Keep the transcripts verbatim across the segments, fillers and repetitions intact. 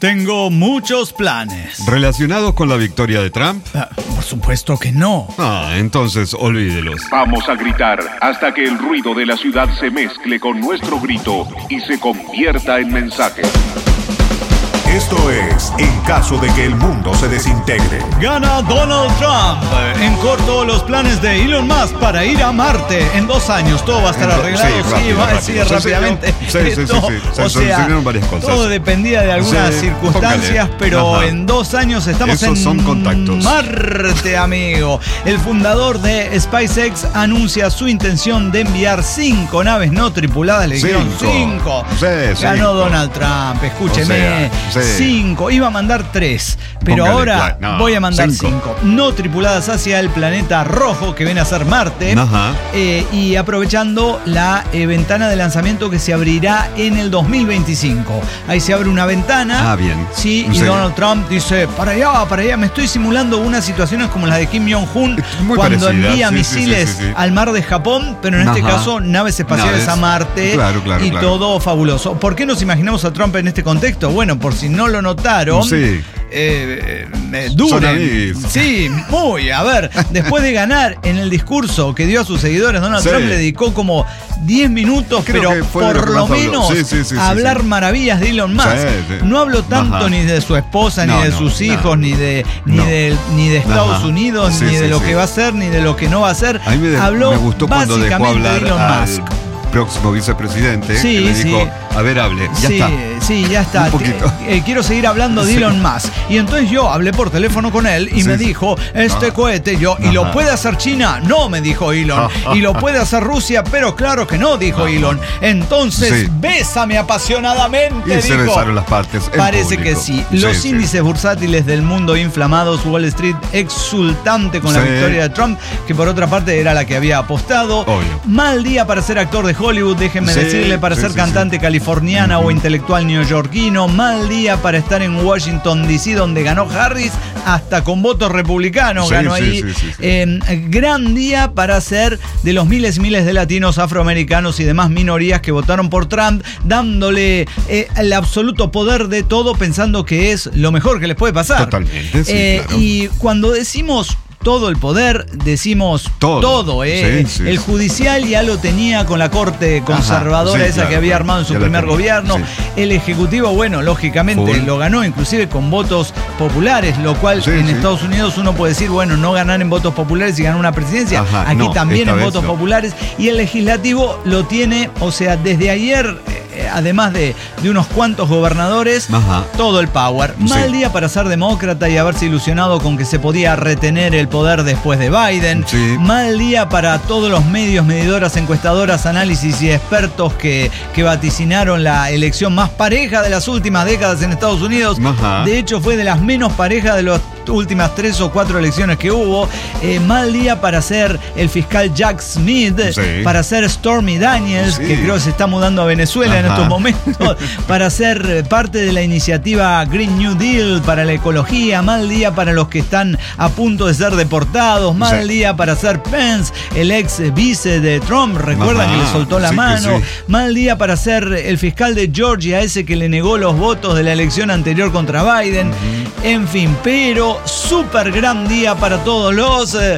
Tengo muchos planes. ¿Relacionados con la victoria de Trump? Ah, por supuesto que no. Ah, entonces olvídelos. Vamos a gritar hasta que el ruido de la ciudad se mezcle con nuestro grito y se convierta en mensaje. Esto es en caso de que el mundo se desintegre. Gana Donald Trump. En corto, los planes de Elon Musk para ir a Marte. En dos años todo va a estar arreglado. Sí, rápido, sí, va a rápido. decir rápidamente. Sí, sí, sí, Esto, sí, sí. Se o sea, solucionaron varias cosas. todo dependía de algunas Sí, circunstancias, póngale. pero Ajá. en dos años estamos Esos en son contactos. Marte, amigo. El fundador de SpaceX anuncia su intención de enviar cinco naves no tripuladas. Le dijeron cinco. Sí, Ganó cinco. Donald Trump, escúcheme. O sea, sí. Cinco. Iba a mandar tres, pero Póngale, ahora no, voy a mandar cinco. cinco. No tripuladas hacia el planeta rojo que viene a ser Marte. Ajá. Eh, y aprovechando la eh, ventana de lanzamiento que se abrirá en el dos mil veinticinco. Ahí se abre una ventana. Ah, bien. Sí, y Sí. Donald Trump dice, para allá, para allá. Me estoy simulando unas situaciones como las de Kim Jong-un Muy cuando parecida, envía sí, sí, misiles sí, sí, sí. al mar de Japón, pero en este Ajá. caso naves espaciales Naves. a Marte. Claro, claro, y claro. todo fabuloso. ¿Por qué nos imaginamos a Trump en este contexto? Bueno, por si no lo notaron. Sí. Eh, eh, Son duren. amiguis. Sí, muy. A ver, después de ganar en el discurso que dio a sus seguidores, Donald Sí. Trump le dedicó como diez minutos, Creo que pero fue de por lo que lo más habló. menos Sí, sí, sí, sí, a hablar sí. maravillas de Elon Musk. Sí, sí. No habló tanto Ajá. ni de su esposa, No, ni de no, sus no. hijos, ni de ni No. de ni de Estados Ajá. Unidos, Sí, ni de sí, lo sí. que va a hacer, ni de lo que no va a hacer. A mí me, habló me gustó cuando dejó básicamente hablar de Elon al Musk. próximo vicepresidente, Sí, que le dijo, sí. a ver, hable, ya sí, está. sí, ya está. Un poquito. Eh, eh, quiero seguir hablando de Sí. Elon Musk. Y entonces yo hablé por teléfono con él y Sí, me sí. dijo, este Ajá. cohete, yo, ¿y lo Ajá. puede hacer China? No, me dijo Elon. Ajá. ¿Y lo puede hacer Rusia? Pero claro que no, dijo Ajá. Elon. Entonces, Sí. bésame apasionadamente, Y se dijo. besaron las partes. en Parece público. que sí. Los Sí, índices sí. bursátiles del mundo inflamados, Wall Street exultante con la Sí. victoria de Trump, que por otra parte era la que había apostado. Obvio. Mal día para ser actor de Hollywood, déjenme Sí, decirle, para sí, ser sí, cantante sí. californiana Ujú. o intelectual neoyorquino. Mal día para estar en Washington, D C, donde ganó Harris, hasta con votos republicanos Sí, ganó sí, ahí. sí, sí, sí. Eh, gran día para ser de los miles y miles de latinos, afroamericanos y demás minorías que votaron por Trump, dándole eh, el absoluto poder de todo, pensando que es lo mejor que les puede pasar. Totalmente, sí, Eh, claro. Y cuando decimos todo el poder, decimos todo, Todo. ¿eh? Sí, sí, el sí. judicial ya lo tenía con la corte conservadora, sí, esa claro, que había claro. armado en su Ya la primer tenía, gobierno. sí. El ejecutivo, bueno, lógicamente Full. lo ganó, inclusive con votos populares, lo cual Sí, en sí. Estados Unidos uno puede decir, bueno, no ganar en votos populares y ganar una presidencia. Ajá, Aquí no, también esta en vez votos no. populares. Y el legislativo lo tiene, o sea, desde ayer, eh, además de, de unos cuantos gobernadores, Ajá. todo el power. Mal Sí. día para ser demócrata y haberse ilusionado con que se podía retener el poder después de Biden. Sí. Mal día para todos los medios, medidoras, encuestadoras, análisis y expertos que, que vaticinaron la elección más pareja de las últimas décadas en Estados Unidos. Ajá. De hecho, fue de las menos parejas de las últimas tres o cuatro elecciones que hubo. Eh, mal día para ser el fiscal Jack Smith, Sí. para ser Stormy Daniels, Sí. que creo que se está mudando a Venezuela en Ajá. estos momentos, para ser eh, parte de la iniciativa Green New Deal para la ecología. Mal día para los que están a punto de ser deportados. Mal Sí. día para ser Pence, el ex vice de Trump. Recuerdan Ajá. que le soltó la Sí que mano. sí. Mal día para ser el fiscal de Georgia, ese que le negó los votos de la elección anterior contra Biden. En fin, pero súper gran día para todos los eh,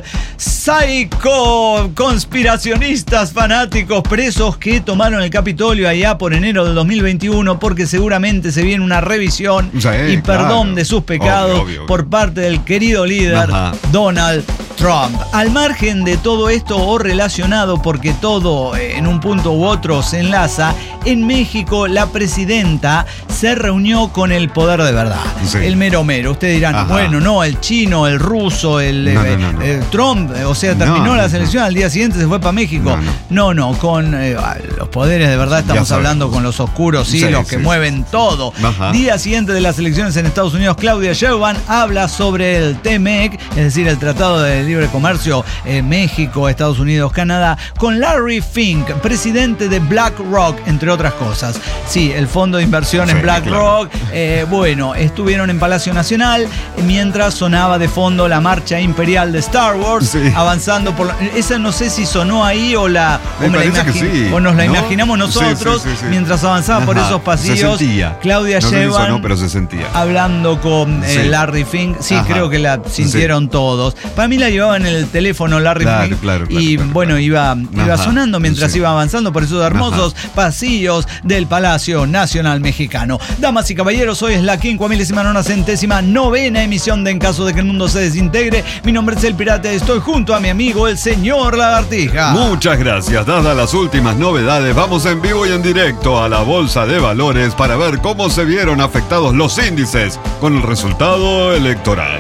psycho conspiracionistas fanáticos presos que tomaron el Capitolio allá por enero del dos mil veintiuno, porque seguramente se viene una revisión Sí, y perdón claro. de sus pecados Obvio, obvio, obvio. por parte del querido líder Ajá. Donald Trump. Al margen de todo esto o relacionado, porque todo eh, en un punto u otro se enlaza, en México la presidenta se reunió con el poder de verdad. Sí. El mero mero. Ustedes dirán, Ajá. bueno, no, el chino, el ruso, el No, eh, no, no, no. eh, Trump, o sea, terminó No, la no, selección, al día siguiente se fue para México. No, No, no, con eh, los poderes de verdad estamos sabemos. hablando con los oscuros Sí, hilos sí, que sí. mueven todo. Ajá. Día siguiente de las elecciones en Estados Unidos, Claudia Sheinbaum habla sobre el T M E C, es decir, el Tratado de Libre Comercio eh, México, Estados Unidos, Canadá, con Larry Fink, presidente de BlackRock, entre otras cosas. Sí, el fondo de inversión en Sí, BlackRock. Eh, bueno, estuvieron en Palacio Nacional mientras sonaba de fondo la marcha imperial de Star Wars. Sí. avanzando por la, esa no sé si sonó ahí o la Me o, me la parece que imagi- sí, o nos la ¿no? imaginamos nosotros Sí, sí, sí, sí. mientras avanzaba por Ajá, esos pasillos. Se sentía. Claudia no sé si Sheinbaum sonó, pero se sentía. hablando con eh, Sí. Larry Fink. Sí, Ajá. creo que la sintieron todos. Para mí la llevaba en el teléfono Larry Claro, Fink. claro, claro, y claro, bueno, claro. iba, iba Ajá, sonando mientras sí. iba avanzando por esos hermosos pasillos del Palacio Nacional Mexicano. Damas y caballeros, hoy es la quincuamilésima nona centésima novena emisión de En Caso de que el Mundo se Desintegre. Mi nombre es El Pirata y estoy junto a mi amigo el señor Lagartija. Muchas gracias. Dadas las últimas novedades, vamos en vivo y en directo a la Bolsa de Valores para ver cómo se vieron afectados los índices con el resultado electoral.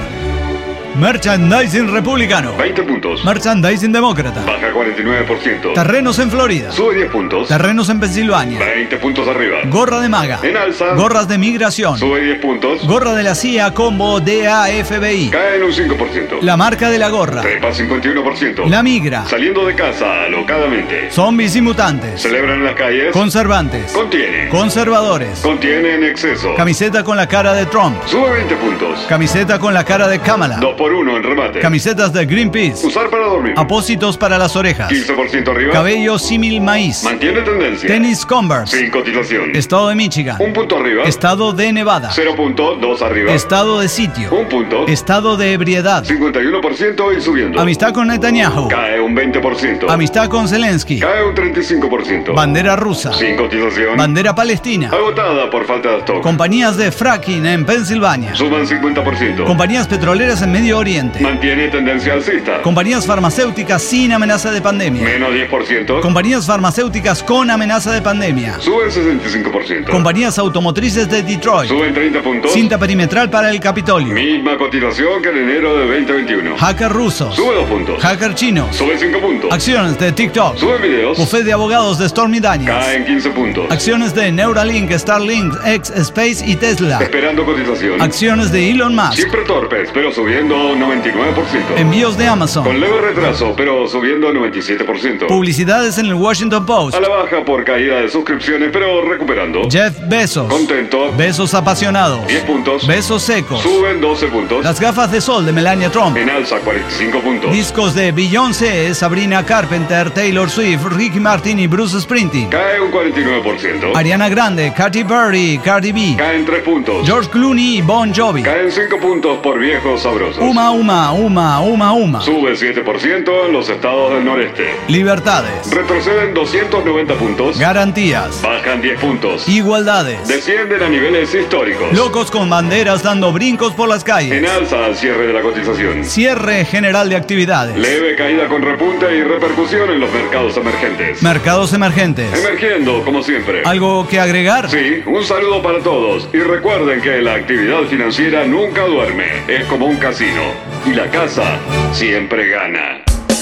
Merchandising republicano. veinte puntos. Merchandising demócrata. Baja cuarenta y nueve por ciento. Terrenos en Florida. Sube diez puntos. Terrenos en Pensilvania. veinte puntos arriba. Gorra de maga. En alza. Gorras de migración. Sube diez puntos. Gorra de la C I A combo D A F B I. Cae en un cinco por ciento. La marca de la gorra. Trepa cincuenta y uno por ciento. La migra. Saliendo de casa alocadamente. Zombies y mutantes. Celebran en las calles. Conservantes. Contiene. Conservadores. Contiene en exceso. Camiseta con la cara de Trump. Sube veinte puntos. Camiseta con la cara de Kamala. dos por uno en remate. Camisetas de Greenpeace. Usar para dormir. Apósitos para las orejas. quince por ciento arriba. Cabello símil maíz. Mantiene tendencia. Tenis Converse. Sin cotización. Estado de Michigan. Un punto arriba. Estado de Nevada. cero punto dos arriba. Estado de sitio. Un punto. Estado de ebriedad. cincuenta y uno por ciento y subiendo. Amistad con Netanyahu. Cae un veinte por ciento. Amistad con Zelensky. Cae un treinta y cinco por ciento. Bandera rusa. Sin cotización. Bandera palestina. Agotada por falta de stock. Compañías de fracking en Pensilvania. Suman cincuenta por ciento. Compañías petroleras en Medio Oriente. Mantiene tendencia alcista. Compañías farmacéuticas sin amenaza de pandemia. Menos diez por ciento. Compañías farmacéuticas con amenaza de pandemia. Suben sesenta y cinco por ciento. Compañías automotrices de Detroit. Suben treinta puntos. Cinta perimetral para el Capitolio. Misma cotización que en enero de veinte veintiuno. Hacker rusos. Sube dos puntos. Hacker chinos. Sube cinco puntos. Acciones de TikTok. Suben videos. Buffet de abogados de Stormy Daniels. Cae en quince puntos. Acciones de Neuralink, Starlink, X Space y Tesla. Esperando cotización. Acciones de Elon Musk. Siempre torpes, pero subiendo noventa y nueve por ciento. Envíos de Amazon. Con leve retraso, pero subiendo noventa y siete por ciento. Publicidades en el Washington Post. A la baja por caída de suscripciones, pero recuperando. Jeff Bezos. Contento. Besos apasionados. diez puntos. Besos secos. Suben doce puntos. Las gafas de sol de Melania Trump. En alza cuarenta y cinco puntos. Discos de Beyoncé, Sabrina Carpenter, Taylor Swift, Ricky Martin y Bruce Springsteen. Cae un cuarenta y nueve por ciento. Ariana Grande, Katy Perry, Cardi B. Caen tres puntos. George Clooney y Bon Jovi. Caen cinco puntos por viejos sabrosos. Uma, Uma, Uma, Uma, Uma. Sube siete por ciento en los estados del noreste. Libertades. Retroceden doscientos noventa puntos. Garantías. Bajan diez puntos. Igualdades. Descienden a niveles históricos. Locos con banderas dando brincos por las En calles. alza al cierre de la cotización. Cierre general de actividades. Leve caída con repunte y repercusión en los mercados emergentes. Mercados emergentes. Emergiendo, como siempre. ¿Algo que agregar? Sí, un saludo para todos. Y recuerden que la actividad financiera nunca duerme. Es como un casino. Y la casa siempre gana.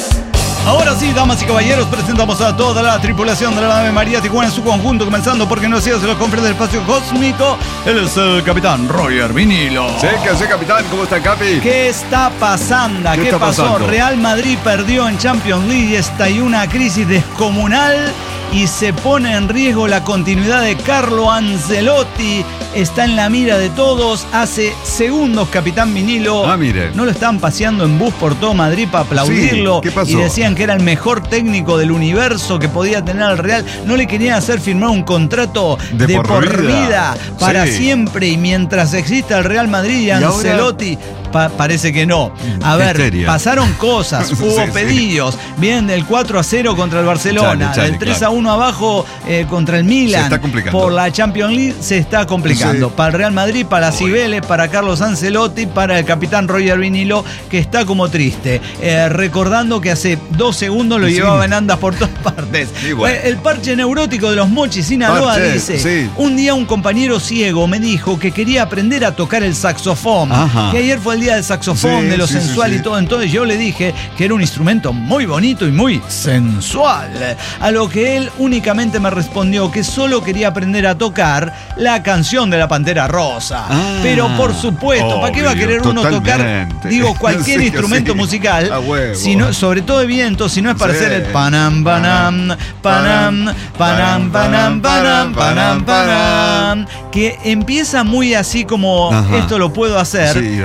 Ahora sí, damas y caballeros, presentamos a toda la tripulación de la nave María Tijuana en su conjunto, comenzando porque no hacía se los compres del espacio cósmico. Él es el capitán Roger Vinilo. Sí, que sí, capitán. ¿Cómo está, Capi? ¿Qué está pasando? ¿Qué, ¿Qué está pasó? pasando? Real Madrid perdió en Champions League y estalló una crisis descomunal y se pone en riesgo la continuidad de Carlo Ancelotti. Está en la mira de todos. Hace segundos, capitán Vinilo. Ah, mire. No lo estaban paseando en bus por todo Madrid para aplaudirlo. Sí, ¿qué pasó? Y decían que era el mejor técnico del universo que podía tener al Real. No le querían hacer firmar un contrato de, De por, por vida, vida. para Sí. siempre. Y mientras exista el Real Madrid y, ¿Y ahora? Ancelotti, pa- parece que no. A ver, Histeria. pasaron cosas, hubo Sí, sí. pedidos. Vienen del cuatro a cero contra el Barcelona, Chale, chale, del tres claro. a uno abajo eh, contra el Milan. Se está complicando. Por la Champions League se está complicando. Sí. Para el Real Madrid, para Cibeles, para Carlos Ancelotti, para el capitán Roger Vinilo, que está como triste. Eh, recordando que hace dos segundos lo Sí. llevaba en andas por todas partes. Sí, bueno. Eh, El parche neurótico de los Mochis Sinaloa Parche, dice: sí. un día un compañero ciego me dijo que quería aprender a tocar el saxofón. Ajá. Que ayer fue el día del saxofón, Sí, de lo sí, sí, sensual sí. y todo. Entonces yo le dije que era un instrumento muy bonito y muy sensual. A lo que él únicamente me respondió que solo quería aprender a tocar la canción de la Pantera Rosa. Ah, Pero por supuesto, ¿para qué va a obvio, querer uno tocar, totalmente. digo, cualquier Sí que instrumento sí. musical? A huevo. Si no, sobre todo de viento, si no es para Sí. hacer el panam, panam, panam, panam, panam, panam, panam, panam, que empieza muy así como Ajá. esto lo puedo hacer, Sí, y después y se luego se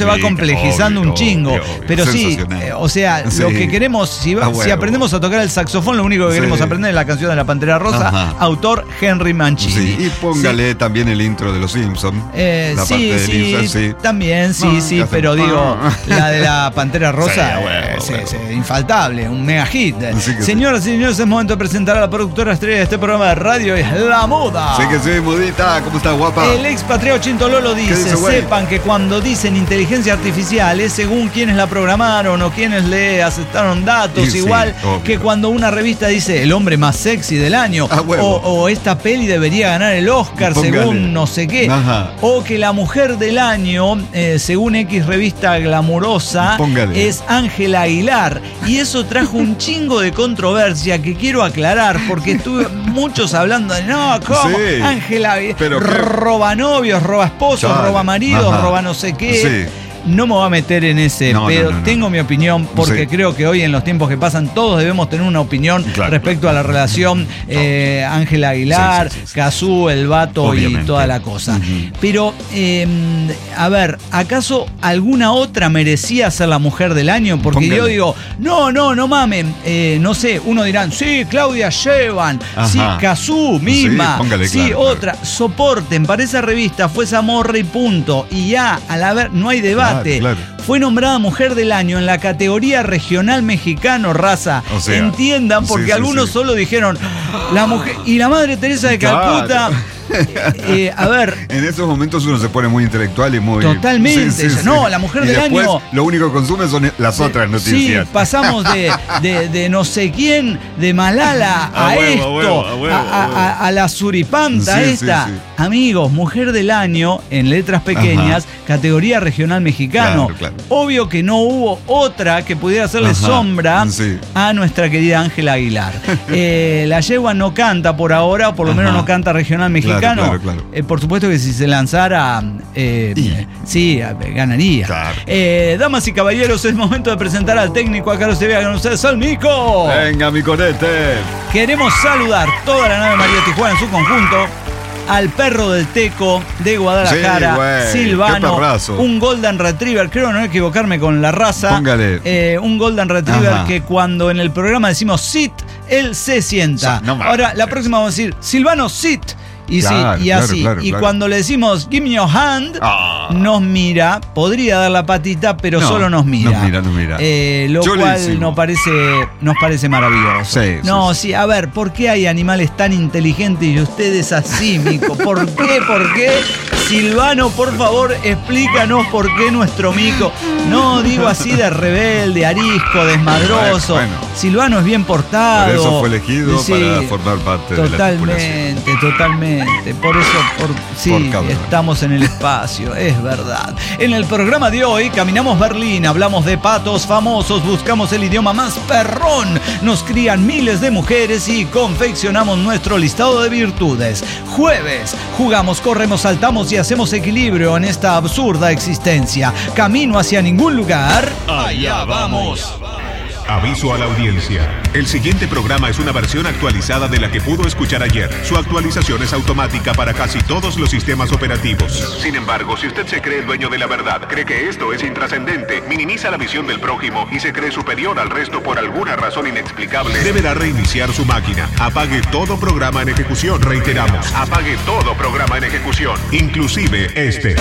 se va Sí, complejizando obvio, un chingo. obvio, obvio. Pero sí, Sensacional. eh, o sea, Sí. lo que queremos, si, va- A si huevo. aprendemos a tocar el saxofón, lo único que Sí. queremos aprender es la canción de la Pantera Rosa, Ajá. autor Henry Mancini. Sí, y póngale también el intro de los Simpsons. Eh, la sí, parte del sí, Simpson, sí. también, sí, Ah, sí, ya sé. pero digo, Ah. la de la Pantera Rosa, Sí, a huevo, eh, a sí, huevo. sí, infaltable, un mega hit. Sí que Señoras y señores, es momento de presentar a la productora estrella de este programa de radio, es La Muda. Sí que sí, Mudita, ¿cómo estás, guapa? El expatriado Chinto Lolo dice, dice, güey? sepan que cuando dicen inteligencia artificial es según quienes la programaron o quienes le aceptaron datos, Y sí, igual obvio. que cuando una revista dice el hombre más sexy del año Ah, huevo. o, o esta peli debería ganar el Oscar Póngale. según no sé qué, Ajá. o que la mujer del año, eh, según X revista glamurosa, Póngale. es Ángela Aguilar. Y eso trajo un chingo de controversia que quiero aclarar porque estuve muchos hablando de no, ¿cómo? Sí. Ángela Aguilar Pero qué- roba novios, roba esposos, Chale. roba maridos, Ajá. roba no sé qué. Sí. No me voy a meter en ese, No, no, pero no, no. tengo mi opinión porque Sí. creo que hoy en los tiempos que pasan todos debemos tener una opinión Claro. respecto a la relación eh, Ángela Aguilar, Sí, sí, sí, sí. Cazú, el Vato Obviamente. y toda la cosa. Ujú. Pero, eh, a ver, ¿acaso alguna otra merecía ser la mujer del año? Porque Póngale. yo digo, no, no, no mamen, eh, no sé, uno dirán, sí, Claudia Sheinbaum, sí, Ajá. Cazú misma, Sí, póngale, sí, claro, otra, soporten, para esa revista fue Zamorra y punto, y ya, a la ver, no hay debate. Claro, claro. Fue nombrada Mujer del Año en la categoría regional mexicano, raza. O sea, Entiendan, porque sí, sí, algunos sí. solo dijeron, la mujer, y la Madre Teresa de Calcuta, Claro. eh, eh, a ver, En esos momentos uno se pone muy intelectual y muy... Totalmente. No, la mujer Y del después, año- lo único que consume son las otras noticias. sí, pasamos de, de, de no sé quién, de Malala a, A huevo, a esto, huevo, a huevo, a, a huevo. a- a la suripanta Sí, sí, esta. sí. Amigos, Mujer del Año en letras pequeñas, categoría regional mexicano. Claro, claro. Obvio que no hubo otra que pudiera hacerle Ajá, sombra sí. a nuestra querida Ángela Aguilar. Eh, la yegua no canta por ahora, o por lo Ajá. menos no canta regional mexicano. Claro, claro, claro. Eh, por supuesto que si se lanzara, eh, Y. sí, eh, ganaría. Claro. Eh, damas y caballeros, es momento de presentar al técnico a Carlos Sevilla con ustedes, al Mico. Venga, mi conete. Queremos saludar toda la nave María Tijuana en su conjunto. Al perro del Teco de Guadalajara, Sí, güey, Silvano, qué perrazo. un Golden Retriever, creo no equivocarme con la raza. Póngale. Eh, un Golden Retriever Ajá. que cuando en el programa decimos sit, él se sienta. No mames. Ahora, la próxima vamos a decir, Silvano, sit. Y Claro, sí, y claro, así. claro, y claro. cuando le decimos give me your hand, Ah. nos mira, podría dar la patita, pero No, solo nos mira. nos mira, nos mira. Eh, lo Chulísimo. cual nos parece, nos parece maravilloso. Sí, no, sí, sí, a ver, ¿por qué hay animales tan inteligentes y ustedes así, Mico? ¿Por qué? ¿Por qué? Silvano, por favor, explícanos por qué nuestro Mico. No digo así de rebelde, arisco, desmadroso. Bueno, bueno. Silvano es bien portado. Por eso fue elegido Sí, para formar parte de la tripulación. Totalmente, totalmente. Por eso, por, sí, Por cabrón. estamos en el espacio, es verdad. En el programa de hoy caminamos Berlín, hablamos de patos famosos, buscamos el idioma más perrón, nos crían miles de mujeres y confeccionamos nuestro listado de virtudes. Jueves, jugamos, corremos, saltamos y hacemos equilibrio en esta absurda existencia. Camino hacia ningún lugar. Allá vamos. Aviso a la audiencia. El siguiente programa es una versión actualizada de la que pudo escuchar ayer. Su actualización es automática para casi todos los sistemas operativos. Sin embargo, si usted se cree el dueño de la verdad, cree que esto es intrascendente, minimiza la visión del prójimo y se cree superior al resto por alguna razón inexplicable, deberá reiniciar su máquina. Apague todo programa en ejecución. Reiteramos, apague todo programa en ejecución, inclusive este.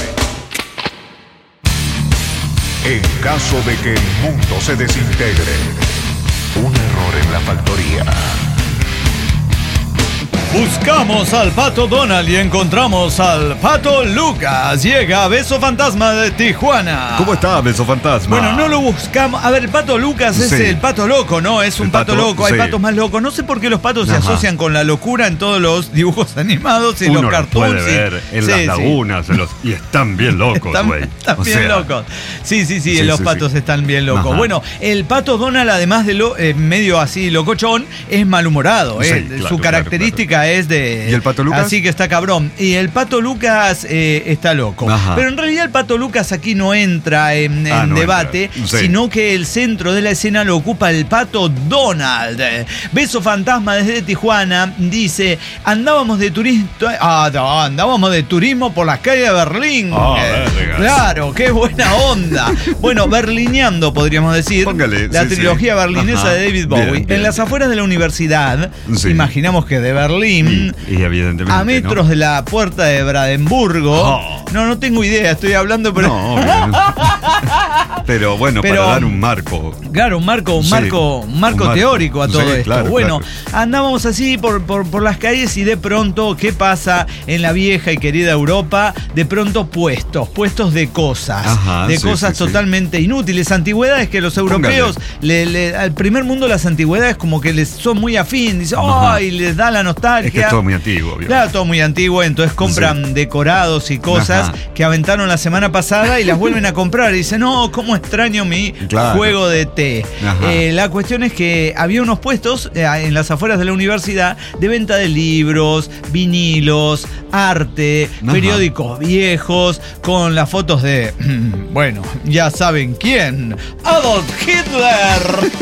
En caso de que el mundo se desintegre, un error en la factoría. Buscamos al Pato Donald y encontramos al Pato Lucas. Llega Beso Fantasma de Tijuana. ¿Cómo está, Beso Fantasma? Bueno, no lo buscamos. A ver, el Pato Lucas es Sí. el pato loco, ¿no? Es un El pato, pato, loco. Hay sí. patos más locos. No sé por qué los patos se Ajá. asocian con la locura en todos los dibujos animados y Uno los los cartoons. puede y- ver en Sí, las sí. lagunas en los- y están bien locos, Están, güey. están O bien sea, locos. Sí, sí, sí, Sí, los sí, patos sí. están bien locos. Ajá. Bueno, el Pato Donald, además de lo, eh, medio así locochón, es malhumorado. Sí, eh. claro, Su claro, característica Luca es de... ¿Y el Pato Lucas? Así que está cabrón. Y el Pato Lucas eh, está loco. Ajá. Pero en realidad el Pato Lucas aquí no entra en, en Ah, no debate, entra. Sí. sino que el centro de la escena lo ocupa el Pato Donald. Beso Fantasma desde Tijuana dice, andábamos de turismo... Ah, no, andábamos de turismo por las calles de Berlín. Ah, Eh, vergas. claro, qué buena onda. Bueno, berlineando, podríamos decir. Póngale, la sí, trilogía sí. berlinesa Ajá. de David Bowie. Bien, bien, en las bien. afueras de la universidad, Sí. imaginamos que de Berlín, Y, y evidentemente, a metros ¿no? de la puerta de Brandenburgo. Oh. No, no tengo idea, estoy hablando, pero. No, obvio. Pero bueno, Pero- para dar un marco. Claro, un marco, un Sí, marco, un marco un marco. teórico a todo Sí, esto. claro, bueno, claro. andábamos así por, por, por las calles y de pronto, ¿qué pasa en la vieja y querida Europa? De pronto puestos, puestos de cosas, Ajá, de sí, cosas sí, sí. totalmente inútiles, antigüedades que los europeos, le, le- al primer mundo las antigüedades como que les son muy afín, dicen, Ajá. ¡ay! Les da la nostalgia. Es que es todo muy antiguo, obvio. Claro, todo muy antiguo, entonces compran Sí. decorados y cosas Ajá. que aventaron la semana pasada y las vuelven a comprar. Y dicen, no, cómo extraño mi Claro. juego de té. Ajá. Eh, la cuestión es que había unos puestos eh, en las afueras de la universidad de venta de libros, vinilos, arte, Ajá. periódicos viejos, con las fotos de, bueno, ya saben quién, Adolf Hitler.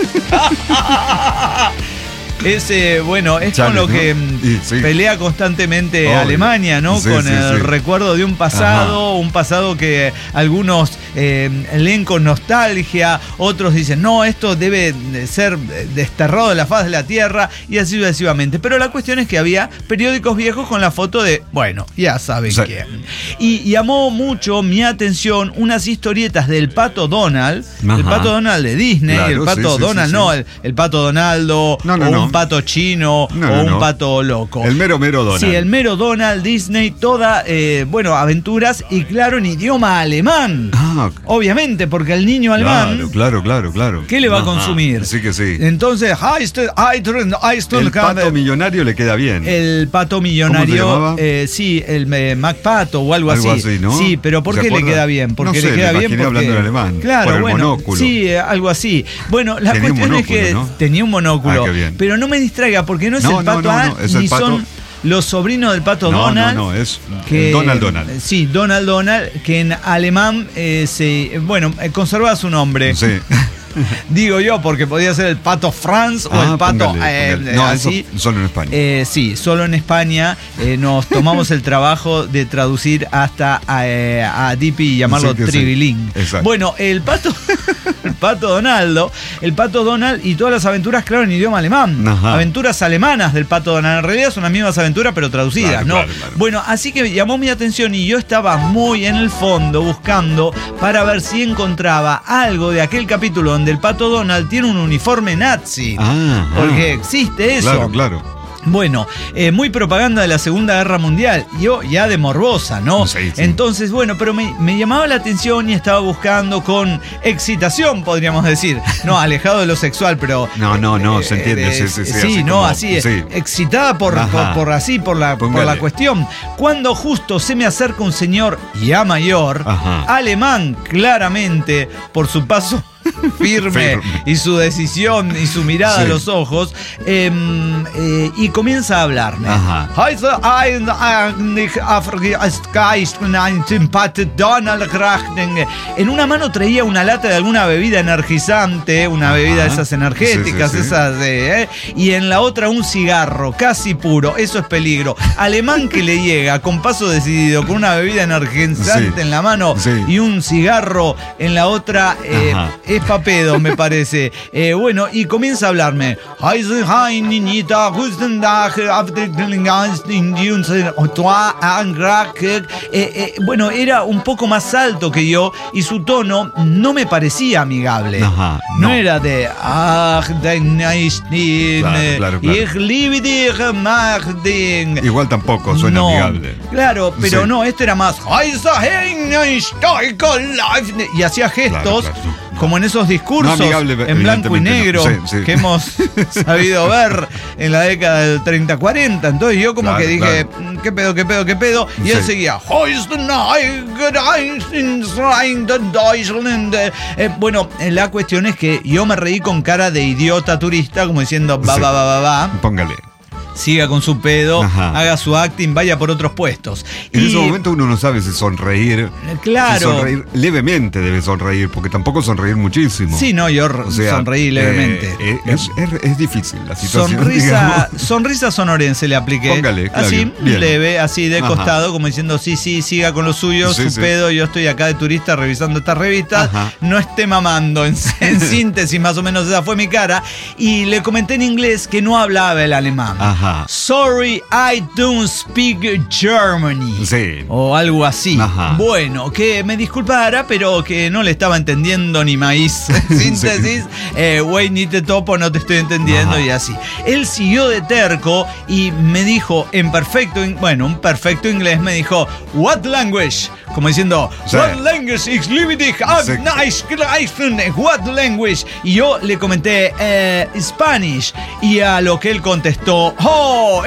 Ese, bueno, es Chale, con lo ¿no? que mm, Y sí. pelea constantemente Obvio. Alemania, ¿no? Sí, con sí, el sí. recuerdo de un pasado, un pasado que algunos eh, leen con nostalgia, otros dicen, no, esto debe de ser desterrado de la faz de la tierra, y así sucesivamente. Pero la cuestión es que había periódicos viejos con la foto de, bueno, ya saben Sí. quién. Y llamó mucho mi atención unas historietas del Pato Donald, el Ajá. Pato Donald de Disney, Claro, el Pato sí, sí, Donald, sí, no, sí. el, el Pato Donaldo, No, no, o no. un pato chino, No, o no, un no. pato loco. El mero mero Donald. Sí, el mero Donald, Disney, toda, eh, bueno, aventuras y claro, en idioma alemán. Ah, Obviamente, porque el niño alemán, claro, claro, claro, claro. ¿qué le va a Ajá. consumir? Sí que sí. Entonces, heißt es- heißt es- El pato millonario le queda bien. el pato ¿Cómo se millonario, llamaba? eh, sí, el eh, MacPato o algo, Algo así. así, ¿no? Sí, pero ¿por ¿Se qué le acuerda? queda bien? Porque No sé, le queda me bien imaginé porque hablando en alemán, claro, por el bueno, monóculo. sí, eh, algo así. Bueno, la Tenía un cuestión es que monóculo, ¿no? tenía un monóculo, Ah, qué bien. pero no me distraiga porque no es No, el no, pato no, A, no, es ni el pato- son los sobrinos del pato No, Donald. no, no, es que- Donald Donald. Sí, Donald Donald, que en alemán eh, se, bueno, eh, conservaba su nombre. Sí. Digo yo, porque podía ser el pato Franz o Ah, el pato póngale, eh, póngale. No, así. eso solo en España. Eh, sí, solo en España eh, nos tomamos el trabajo de traducir hasta eh, a Dipi y llamarlo Sí que sí. Tribilín. Exacto. Bueno, el pato, el pato Donaldo, el pato Donald y todas las aventuras, claro, en idioma alemán. Ajá. Aventuras alemanas del pato Donald. En realidad son las mismas aventuras, pero traducidas, Claro, ¿no? claro, claro. Bueno, así que llamó mi atención y yo estaba muy en el fondo buscando para ver si encontraba algo de aquel capítulo donde el pato Donald tiene un uniforme nazi. Ah, Porque ah. existe eso. Claro, claro. Bueno, eh, muy propaganda de la Segunda Guerra Mundial, yo ya de morbosa, ¿no? Sí, sí. Entonces, bueno, pero me, me llamaba la atención y estaba buscando con excitación, podríamos decir. No, alejado de lo sexual, pero... No, no, no, eh, se entiende, eh, sí, sí, sí, Sí, así no, como- así, sí. excitada por, por, Ajá. por así, por la, por Póngale. la cuestión. Cuando justo se me acerca un señor ya mayor, Ajá. alemán, claramente, por su paso... Firme, Firme. y su decisión y su mirada Sí. a los ojos eh, eh, y comienza a hablarme. Ajá. Heiße ein- eigentlich Geist, ein Sympath Donald Krachten. En una mano traía una lata de alguna bebida energizante, una Ajá. bebida de esas energéticas, Sí, sí, sí. esas de, ¿eh? Y en la otra un cigarro, casi puro. Eso es peligro. Alemán que le llega con paso decidido, con una bebida energizante Sí. en la mano Sí. y un cigarro en la otra. eh, Ajá. es papedo, me parece. Eh, bueno, y comienza a hablarme. Heiße ein niñita, guten Tag, auf der Eh, eh, bueno, era un poco más alto que yo y su tono no me parecía amigable. Ajá, no. no. era de ach, dein Neistin, Claro, claro, claro. ich liebe dich, Martin. Igual tampoco suena No, amigable. claro, pero Sí. no, esto era más. Y hacía gestos Claro, claro. como en esos discursos No amigable, en blanco y evidentemente negro no. Sí, sí. que hemos sabido ver en la década del treinta cuarenta. Entonces yo como Claro, que dije, claro. "Mm, ¿qué pedo, qué pedo, qué pedo? Y Sí. él seguía. Eh, bueno, la cuestión es que yo me reí con cara de idiota turista, como diciendo, va, Sí. va, va, va, va. Póngale. siga con su pedo, Ajá. haga su acting, vaya por otros puestos. En Y- ese momento uno no sabe si sonreír. Claro. Si sonreír levemente debe sonreír, porque tampoco sonreír muchísimo. Sí, no, yo O sea, sonreí levemente. eh, es, es, es difícil la situación. Sonrisa, digamos. sonrisa sonorense le apliqué. Póngale, claro, así, bien. leve, así de Ajá. costado, como diciendo, sí, sí, siga con lo suyo, Sí, su sí. pedo, yo estoy acá de turista revisando estas revistas, Ajá. no esté mamando, en, en síntesis, más o menos esa fue mi cara, y le comenté en inglés que no hablaba el alemán. Ajá. Sorry, I don't speak Germany. Sí. O algo así. Ajá. Bueno, que me disculpara, pero que no le estaba entendiendo ni maíz. Síntesis, eh, güey, ni te topo, no te estoy entendiendo. Ajá. Y así. Él siguió de terco y me dijo en perfecto, in- bueno, un perfecto inglés, me dijo, what language? Como diciendo, Sí. what language is limited? Ah, Sí. nice, nice, what language? Y yo le comenté, eh, Spanish. Y a lo que él contestó, oh,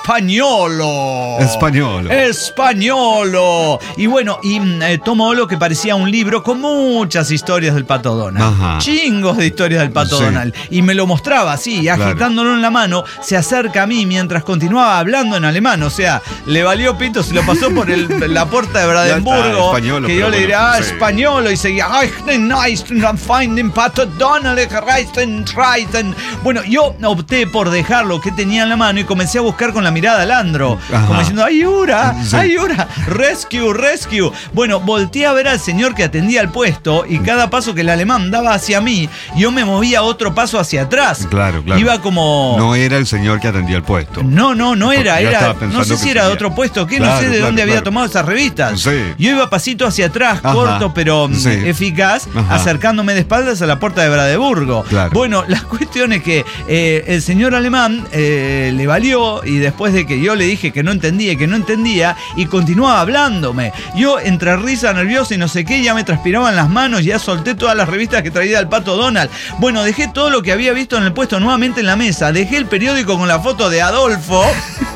españolo. Españolo. Españolo. Y bueno, y mm, eh, tomó lo que parecía un libro con muchas historias del Pato Donald. Ajá. Chingos de historias del Pato Sí. Donald. Y me lo mostraba así, Claro. agitándolo en la mano, se acerca a mí mientras continuaba hablando en alemán. O sea, le valió pito, se lo pasó por el- la puerta de Brandenburgo. españolo, que pero yo le bueno, diría, ah, sí. españolo. Y seguía, "Ay, nice, I'm finding Pato Donald, reisen, reisen". Bueno, yo opté por dejar lo que tenía en la mano y comencé a buscar con la mirada al Andro. Ajá. Como diciendo, ayura, Sí. ayura, rescue, rescue. Bueno, volteé a ver al señor que atendía el puesto y cada paso que el alemán daba hacia mí, yo me movía otro paso hacia atrás. Claro, claro. Iba como... No era el señor que atendía el puesto. No, no, no era, Porque ya era, estaba pensando no sé que si era de sería. otro puesto, que no Claro, sé de claro, dónde había claro. tomado esas revistas. Sí. Yo iba pasito hacia atrás, Ajá. corto pero mm, Sí. eficaz, Ajá. acercándome de espaldas a la puerta de Brandenburgo. Claro. Bueno, la cuestión es que eh, el señor alemán eh, le valió y después de que yo le dije que no entendía y que no entendía y continuaba hablándome. Yo entre risa, nerviosa y no sé qué, ya me transpiraban las manos, ya solté todas las revistas que traía el Pato Donald. Bueno, dejé todo lo que había visto en el puesto nuevamente en la mesa, dejé el periódico con la foto de Adolfo.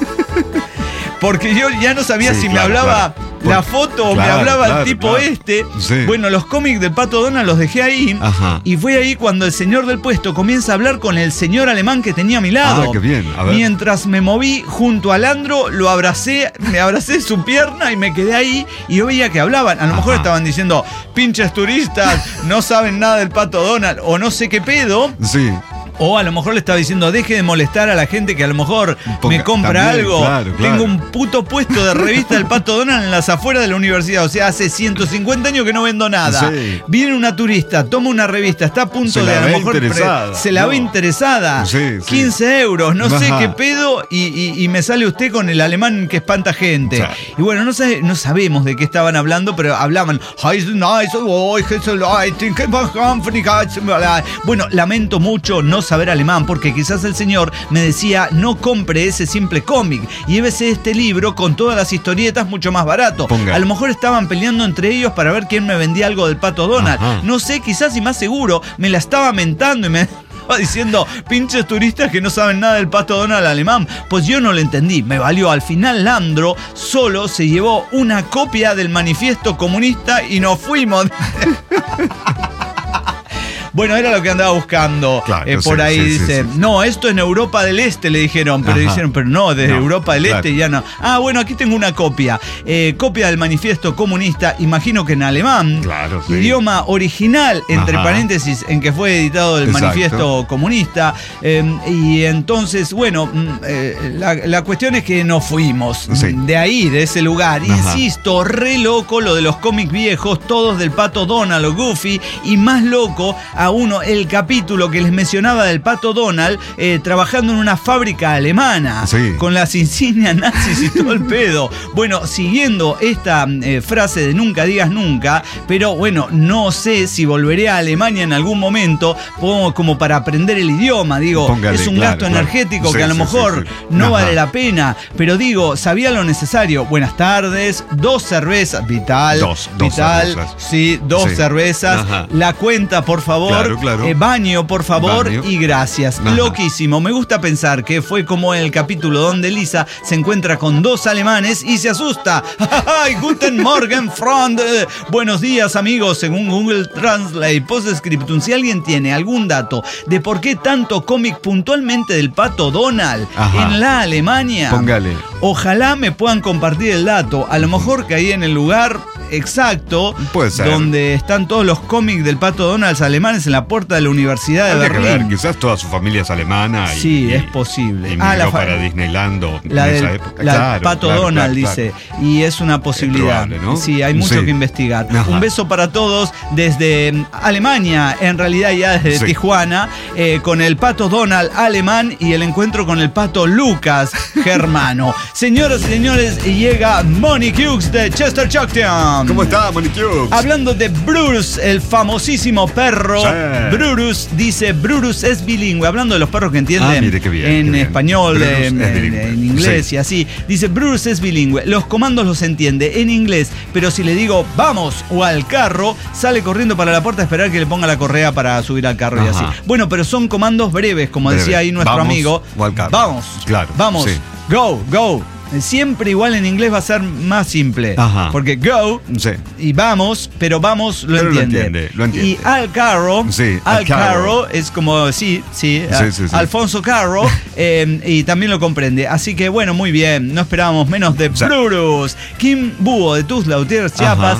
Porque yo ya no sabía Sí, si me claro, hablaba claro. la Por- foto o me claro, hablaba claro, el tipo claro. este. Sí. Bueno, los cómics del Pato Donald los dejé ahí. Ajá. Y fue ahí cuando el señor del puesto comienza a hablar con el señor alemán que tenía a mi lado. Ah, qué bien. A ver. Mientras me moví junto al Andro, lo abracé, me abracé de su pierna y me quedé ahí. Y yo veía que hablaban. A lo mejor Ajá. estaban diciendo, pinches turistas, no saben nada del Pato Donald. O no sé qué pedo. Sí. O a lo mejor le estaba diciendo, deje de molestar a la gente que a lo mejor Ponga- me compra también, algo. claro, claro. Tengo un puto puesto de revista del Pato Donald en las afueras de la universidad. O sea, hace ciento cincuenta años que no vendo nada. Sí. Viene una turista, toma una revista, está a punto Se de la a lo ve mejor pre- interesada. se la No. ve interesada. Sí, sí. quince euros, no sé Ajá. qué pedo. Y, y- y me sale usted con el alemán que espanta gente. Claro. Y bueno, no, sabe- no sabemos de qué estaban hablando, pero hablaban. Bueno, lamento mucho no saber alemán, porque quizás el señor me decía, no compre ese simple cómic, llévese este libro con todas las historietas mucho más barato. Ponga. A lo mejor estaban peleando entre ellos para ver quién me vendía algo del Pato Donald. Ajá. No sé, quizás y más seguro, me la estaba mentando y me... estaba diciendo, pinches turistas que no saben nada del Pato Donald alemán. Pues yo no lo entendí, me valió. Al final Landro solo se llevó una copia del manifiesto comunista y nos fuimos. Bueno, era lo que andaba buscando. Claro, eh, por sí, ahí sí, sí, dice, sí, sí. no, esto en Europa del Este le dijeron, pero Ajá. dijeron, pero no, desde No, Europa del claro. Este ya no. Ah, bueno, aquí tengo una copia. Eh, copia del manifiesto comunista, imagino que en alemán. Claro, sí. Idioma original, entre Ajá. paréntesis, en que fue editado el Exacto. manifiesto comunista. Eh, y entonces, bueno, mm, eh, la, la cuestión es que nos fuimos Sí. de ahí, de ese lugar. Ajá. Insisto, re loco lo de los cómics viejos, todos del Pato Donald o Goofy, y más loco a uno, el capítulo que les mencionaba del Pato Donald eh, trabajando en una fábrica alemana, Sí. con las insignias nazis y todo el pedo. Bueno, siguiendo esta eh, frase de nunca digas nunca, pero bueno, no sé si volveré a Alemania en algún momento como, como para aprender el idioma. Digo, Póngale, es un claro, gasto claro. energético Sí, que a lo sí, mejor sí, sí. no Ajá. vale la pena, pero digo, sabía lo necesario. Buenas tardes, dos cervezas, vital, Dos, dos vital, cervezas. sí, dos Sí. cervezas, Ajá. la cuenta, por favor, Claro, claro. Eh, baño, por favor, Baño. y gracias. Ajá. Loquísimo. Me gusta pensar que fue como en el capítulo donde Lisa se encuentra con dos alemanes y se asusta. ¡Ay, Guten Morgen, Freund! Eh, buenos días, amigos. Según Google Translate, Postscriptum, si alguien tiene algún dato de por qué tanto cómic puntualmente del Pato Donald Ajá. en la Alemania, Póngale. ojalá me puedan compartir el dato. A lo mejor caí en el lugar exacto Puede ser. donde están todos los cómics del Pato Donald alemanes en la puerta de la Universidad de Habría que ver, Berlín. quizás toda su familia es alemana. Y, Sí, y- es posible. Y Ah, migró la fa- para Disneyland o La en del esa época. la Claro, Pato claro, Donald, claro, dice. claro. Y es una posibilidad. probable, ¿no? Sí, hay mucho Sí. que investigar. Ajá. Un beso para todos desde mm, Alemania, en realidad ya desde Sí. Tijuana, eh, con el Pato Donald alemán y el encuentro con el Pato Lucas germano. Señoras y señores, llega Monique Hughes de Chester Chucktown. ¿Cómo está, Monique Hughes? Hablando de Brutus, el famosísimo perro, Sí. Brutus dice, Brutus es bilingüe, hablando de los perros que entienden Ah, mire qué bien, en qué bien. español, Brutus en, es en- bilingüe. en inglés Sí. y así. Dice, Brutus es bilingüe, los comandos los entiende en inglés, pero si le digo vamos o al carro, sale corriendo para la puerta a esperar que le ponga la correa para subir al carro y Ajá. así. Bueno, pero son comandos breves, como Breve. decía ahí nuestro Vamos amigo. o al carro. Vamos, Claro, vamos, sí. go, go. Siempre igual en inglés va a ser más simple. Ajá. Porque go Sí. y vamos, pero vamos lo Pero lo entiende. entiende, lo entiende. Y al carro, Sí, al al carro. carro es como, sí, sí, Sí, a- sí, sí. Alfonso Carro, eh, y también lo comprende. Así que bueno, muy bien, no esperábamos menos de Sí. Brutus. Kim Búho de Tuzla, Gutiérrez, Chiapas, Ajá.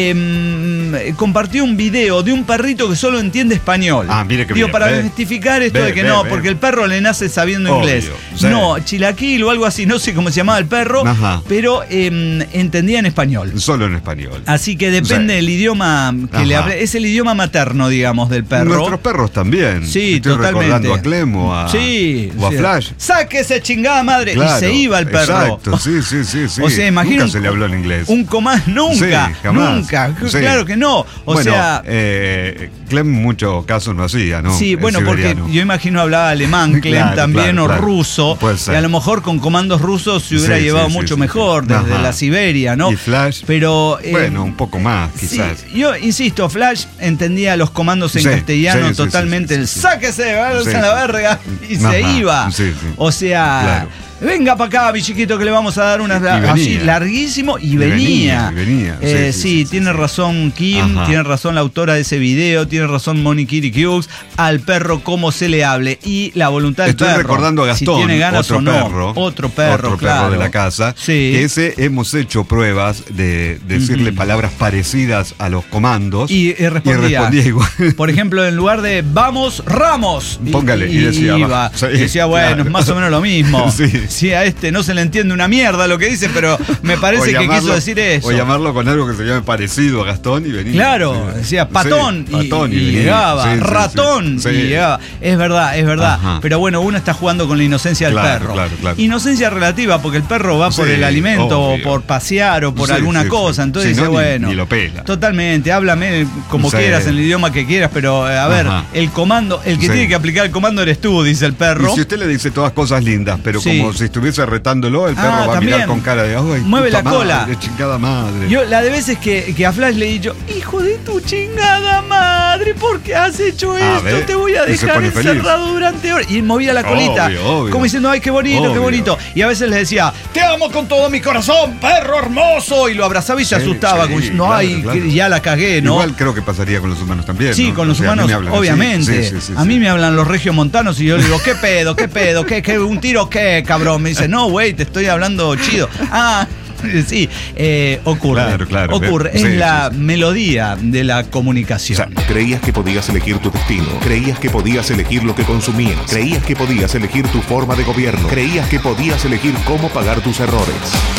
eh, compartió un video de un perrito que solo entiende español. Ah, mire qué Digo, bien, para ve. desmitificar esto Ve, de que ve, no, ve. porque el perro le nace sabiendo Obvio, inglés. sí. No, chilaquil o algo así, no sé cómo se llamaba el perro, Ajá. pero eh, entendía en español. Solo en español. Así que depende Sí. del idioma que Ajá. le hable. Es el idioma materno, digamos, del perro. Nuestros perros también. Sí, Estoy totalmente. recordando a Clem o a, Sí, o a sí. Flash. ¡Sáquese, chingada madre! Claro, y se iba el perro. Exacto, sí, sí, sí, sí. O sea, imagina Nunca un- se le habló en inglés. Un comando, nunca, Sí, jamás. nunca. Sí. Claro que no. O bueno, sea, eh, Clem en muchos casos no hacía, ¿no? sí, El bueno, porque siberiano. yo imagino hablaba alemán, Clem Claro, también, claro, o claro. ruso. Puede ser. Y a lo mejor con comandos rusos se hubiera Sí, llevado sí, sí, mucho sí, mejor sí. desde Ajá. la Siberia, ¿no? Y Flash, Pero. eh, bueno, un poco más, quizás. Sí, yo insisto, Flash entendía los comandos en Sí, castellano sí, sí, totalmente. sí, el sí, sí. sáquese, váyanse Sí, a la sí. verga. Y Ajá, se iba. sí, sí. O sea, Claro. venga para acá, mi chiquito, que le vamos a dar una Y venía. así larguísimo y, Y venía. venía, y venía. Sí, Eh, sí, sí, sí, sí, tiene sí. razón Kim, Ajá. tiene razón la autora de ese video, tiene razón Monique Hughes, al perro cómo se le hable y la voluntad del Estoy perro. recordando a Gastón, si tiene ganas otro o no. perro, Otro perro, otro claro. perro de la casa. Sí. Que ese hemos hecho pruebas de decirle Ujú. palabras parecidas a los comandos Y, y respondía. y respondía igual. Por ejemplo, en lugar de vamos, Ramos. y- Póngale, y decía, iba. va. Sí, Y decía, bueno, claro. es más o menos lo mismo. Sí. Sí, a este no se le entiende una mierda lo que dice, pero me parece O que llamarlo- quiso decir eso. O llamarlo con algo que se llame parecido a Gastón y venía. Claro, Sí. decía patón, Sí, y, patón y, y venía. llegaba, Sí, sí, sí. ratón Sí. y llegaba. Es verdad, es verdad. Ajá. Pero bueno, uno está jugando con la inocencia del Claro, perro. claro, claro. Inocencia relativa, porque el perro va por Sí, el alimento obvio. o por pasear o por Sí, alguna sí, cosa. sí. Entonces Si no, dice, ni- bueno. ni lo pela. Totalmente, háblame como Sí. quieras, en el idioma que quieras, pero eh, a ver, Ajá. el comando, el que Sí. tiene que aplicar el comando eres tú, dice el perro. Y si usted le dice todas cosas lindas, pero Sí. como si estuviese retándolo, el perro Ah, va a también. mirar con cara de ay, Mueve puta la cola. madre, chingada madre. Yo la de veces que, que a Flash le he dicho, hijo de tu chingada madre, ¿por qué has hecho Ah, esto? ¿ve? Te voy a Y se dejar pone feliz. encerrado durante horas. Y movía la colita, Obvio, obvio. como diciendo, ay, qué bonito, qué Obvio. bonito. Y a veces le decía, te amo con todo mi corazón, perro hermoso. Y lo abrazaba y se Sí, asustaba, sí, como diciendo, claro, ay, claro. que ya la cagué, ¿no? Igual creo que pasaría con los humanos también. Sí, ¿no? con los O sea, a mí humanos, me hablan así. obviamente. Sí, sí, sí, a sí. mí me hablan los regiomontanos y yo le digo, ¿qué pedo? ¿Qué pedo? ¿Qué, qué, ¿Un tiro qué, cabrón? Me dice, no, güey, te estoy hablando chido. Ah, sí, eh, ocurre. Claro, claro. Ocurre. Sí, es sí, la sí. melodía de la comunicación. Creías que podías elegir tu destino. Creías que podías elegir lo que consumías. Creías que podías elegir tu forma de gobierno. Creías que podías elegir cómo pagar tus errores.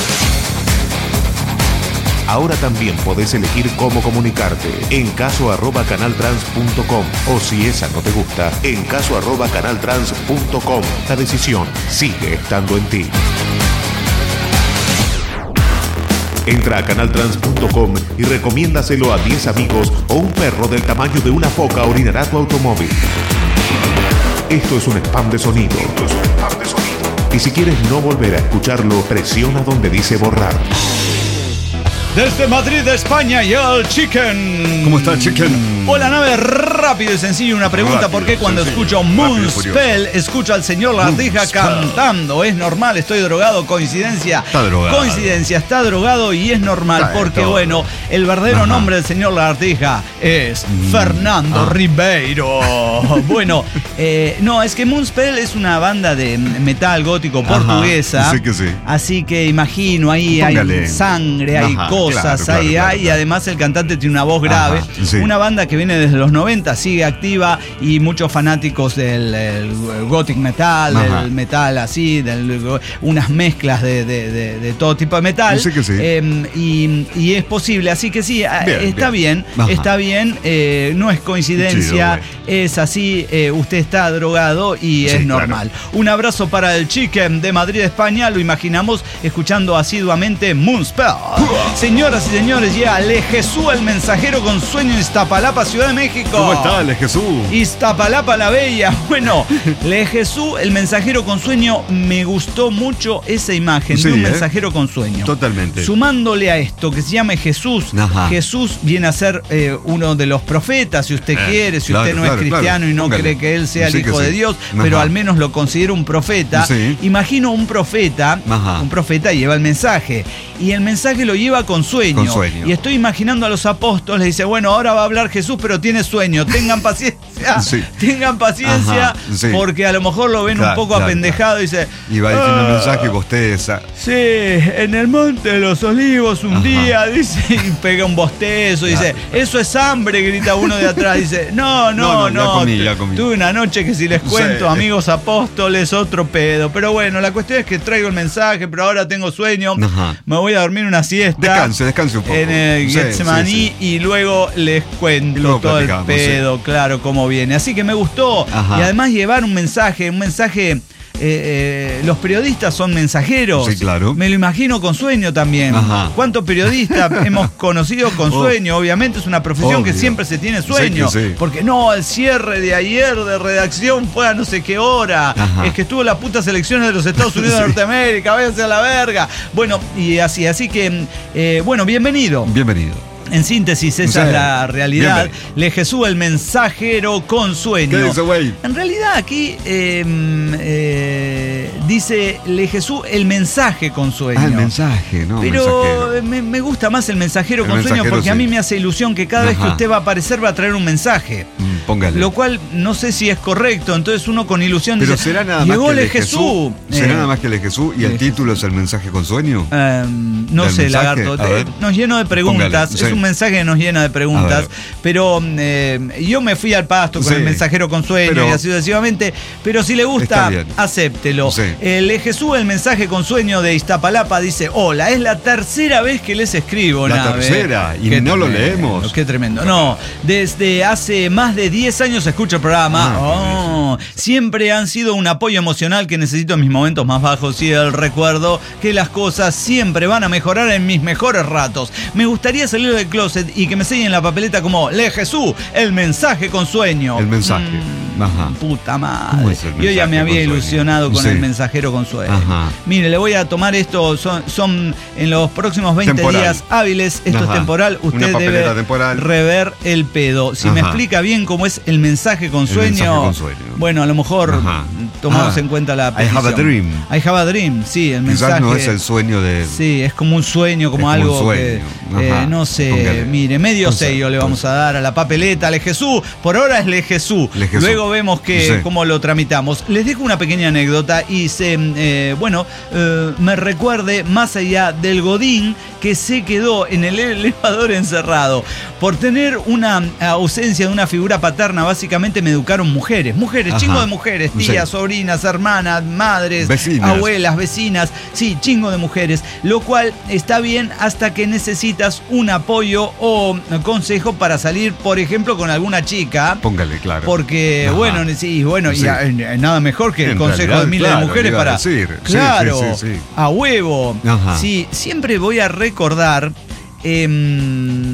Ahora también podés elegir cómo comunicarte en caso arroba canaltrans punto com o si esa no te gusta, en caso arroba canaltrans punto com. La decisión sigue estando en ti. Entra a canaltrans punto com y recomiéndaselo a diez amigos o un perro del tamaño de una foca orinará tu automóvil. Esto es un spam de sonido. Esto es un spam de sonido. Y si quieres no volver a escucharlo, presiona donde dice borrar. Desde Madrid, España, y el Chicken. ¿Cómo está, Chicken? Hola, nave, rápido y sencillo. Una pregunta: Rápido, ¿por qué cuando sencillo, escucho rápido y Moonspell escucho al señor Lagartija Moonspell. cantando? ¿Es normal? ¿Estoy drogado? ¿Coincidencia? Está drogado. Coincidencia, está drogado y es normal. Está de porque, todo. bueno, el verdadero Ajá. nombre del señor Lagartija es Mm. Fernando Ah. Ribeiro. Bueno, eh, no, es que Moonspell es una banda de metal gótico Ajá, portuguesa. sí que sí. Así que imagino, ahí Póngale. hay sangre, hay Ajá, cosas, claro, claro, hay, claro, hay, y claro. además el cantante tiene una voz grave. Ajá, sí. Una banda que viene desde los noventa, sigue activa, y muchos fanáticos del el gothic metal, Ajá. del metal así, del, unas mezclas de, de- de- de todo tipo de metal. Sí que sí. Eh, y, y es posible, así que sí, Bien, está bien, bien. Ajá. está bien, eh, no es coincidencia, Chido, es así, eh, usted está drogado y Sí, es claro. normal. Un abrazo para el Chicken de Madrid, España. Lo imaginamos escuchando asiduamente Moonspell. Señoras y señores, ya Le Jesús, el mensajero con sueño, Iztapalapa, Ciudad de México. ¿Cómo está, Le Jesús? Iztapalapa la Bella. Bueno, Le Jesús, el mensajero con sueño, me gustó mucho esa imagen Sí, de un ¿eh? mensajero con sueño. Totalmente. Sumándole a esto que se llame Jesús, Ajá. Jesús viene a ser eh, uno de los profetas, si usted Eh, quiere, si claro, usted no claro, es cristiano claro. y no Póngale. cree que él sea el Sí hijo que de sí. Dios, Ajá. pero al menos lo considera un profeta. Sí. Imagino un profeta, Ajá. un profeta lleva el mensaje, y el mensaje lo lleva con sueño. Con sueño. Y estoy imaginando a los apóstoles, dice, bueno, ahora va a hablar Jesús, pero tiene sueño, tengan paciencia, Sí. tengan paciencia, Ajá, sí. porque a lo mejor lo ven un Claro, poco claro, apendejado, y dice, Y va diciendo "Ah, el mensaje y bosteza. sí, en el Monte de los Olivos un Ajá. día", dice, y pega un bostezo, y dice, eso es hambre, grita uno de atrás, dice, no, no, No, no, no, ya comí, tu- ya comí. tuve una noche que si les cuento, Sí. amigos apóstoles, otro pedo, pero bueno, la cuestión es que traigo el mensaje, pero ahora tengo sueño, Ajá. me voy a dormir una siesta. Descanse, descanse un poco. En el Sí, Getsemaní, sí, y luego les cuento Y luego todo el platicamos, pedo, claro, cómo viene. Así que me gustó. Ajá. Y además llevar un mensaje, un mensaje. eh, eh, los periodistas son mensajeros. Sí, claro. Me lo imagino con sueño también. Ajá. ¿Cuántos periodistas hemos conocido con Oh. sueño? Obviamente es una profesión que Obvio. siempre se tiene sueño. Sí que sí. Porque no, el cierre de ayer de redacción fue a no sé qué hora. Ajá. Es que estuvo las putas elecciones de los Estados Unidos de Sí. Norteamérica. Váyanse a la verga. Bueno, y así. Así que, eh, bueno, bienvenido. Bienvenido. En síntesis, esa Sí. es la realidad. Bien, Le Jesús, el mensajero con sueño. ¿Qué dice, güey? En realidad aquí eh, eh, dice Le Jesús, el mensaje con sueño. Ah, el mensaje, ¿no? Pero Mensajero. me, me gusta más el mensajero El con sueño, mensajero, porque a sí. mí me hace ilusión que cada vez que Ajá. usted va a aparecer va a traer un mensaje. Mm, Póngale. Lo cual no sé si es correcto. Entonces uno con ilusión Pero dice, será nada llegó más que Le el de Jesús. Jesús. ¿Será Eh, nada más que el de Jesús y el Le título es el mensaje con sueño? Eh, no ¿Del sé, mensaje? Lagarto. A te- ver. Nos lleno de preguntas. Póngale, sí. Es un mensaje que nos llena de preguntas. A ver. Pero eh, yo me fui al pasto con Sí. el mensajero con sueño Pero- y así sucesivamente. Pero si le gusta, Está bien. acéptelo. Sí. El de Jesús, el mensaje con sueño de Iztapalapa, dice: hola, es la tercera vez que les escribo. La nave. tercera, y Qué no lo tremendo, leemos. Qué tremendo. No, desde hace más de diez años escucho el programa. Ah, Oh, siempre han sido un apoyo emocional que necesito en mis momentos más bajos, y el recuerdo que las cosas siempre van a mejorar en mis mejores ratos. Me gustaría salir del closet y que me sellen la papeleta como Le Jesús, el mensaje con sueño. El mensaje. Mm, Ajá. Puta ¿Cómo madre. es el Yo ya mensaje me había con sueño? ilusionado con Sí. el mensajero con sueño. Ajá. Mire, le voy a tomar esto, son, son en los próximos veinte Temporal. días hábiles, esto Ajá. es temporal, Una usted papeleta debe temporal. rever el pedo. Si me Ajá. explica bien cómo es el mensaje con El sueño, mensaje con sueño. bueno, a lo mejor Ajá. tomamos Ah, en cuenta la I have a petición. dream. I have a dream, sí, el mensaje. Quizás no es el sueño de... Sí, es como un sueño, como Es como algo un sueño. que, Ajá. eh, no sé, Póngale. mire, medio Conce- sello le vamos conce- a dar a la papeleta, Le Jesús, por ahora es Le Jesús, Le Jesús. luego vemos que Sí. cómo lo tramitamos. Les dejo una pequeña anécdota y se, eh, bueno, eh, me recuerde más allá del Godín que se quedó en el elevador encerrado. Por tener una ausencia de una figura paterna, básicamente me educaron mujeres, mujeres, Ajá. chingo de mujeres, tías, Sí. sobrinas, hermanas, madres, Vecinas. abuelas, vecinas, sí, chingo de mujeres, lo cual está bien hasta que necesitas un apoyo o consejo para salir, por ejemplo, con alguna chica. Póngale, claro. Porque, Ajá. bueno, sí, bueno, Sí. y a- eh, nada mejor que el En consejo realidad, de miles claro, de mujeres iba a para. decir. Sí, Claro, sí, sí, sí. a huevo. Ajá. Sí, siempre voy a recordar. em,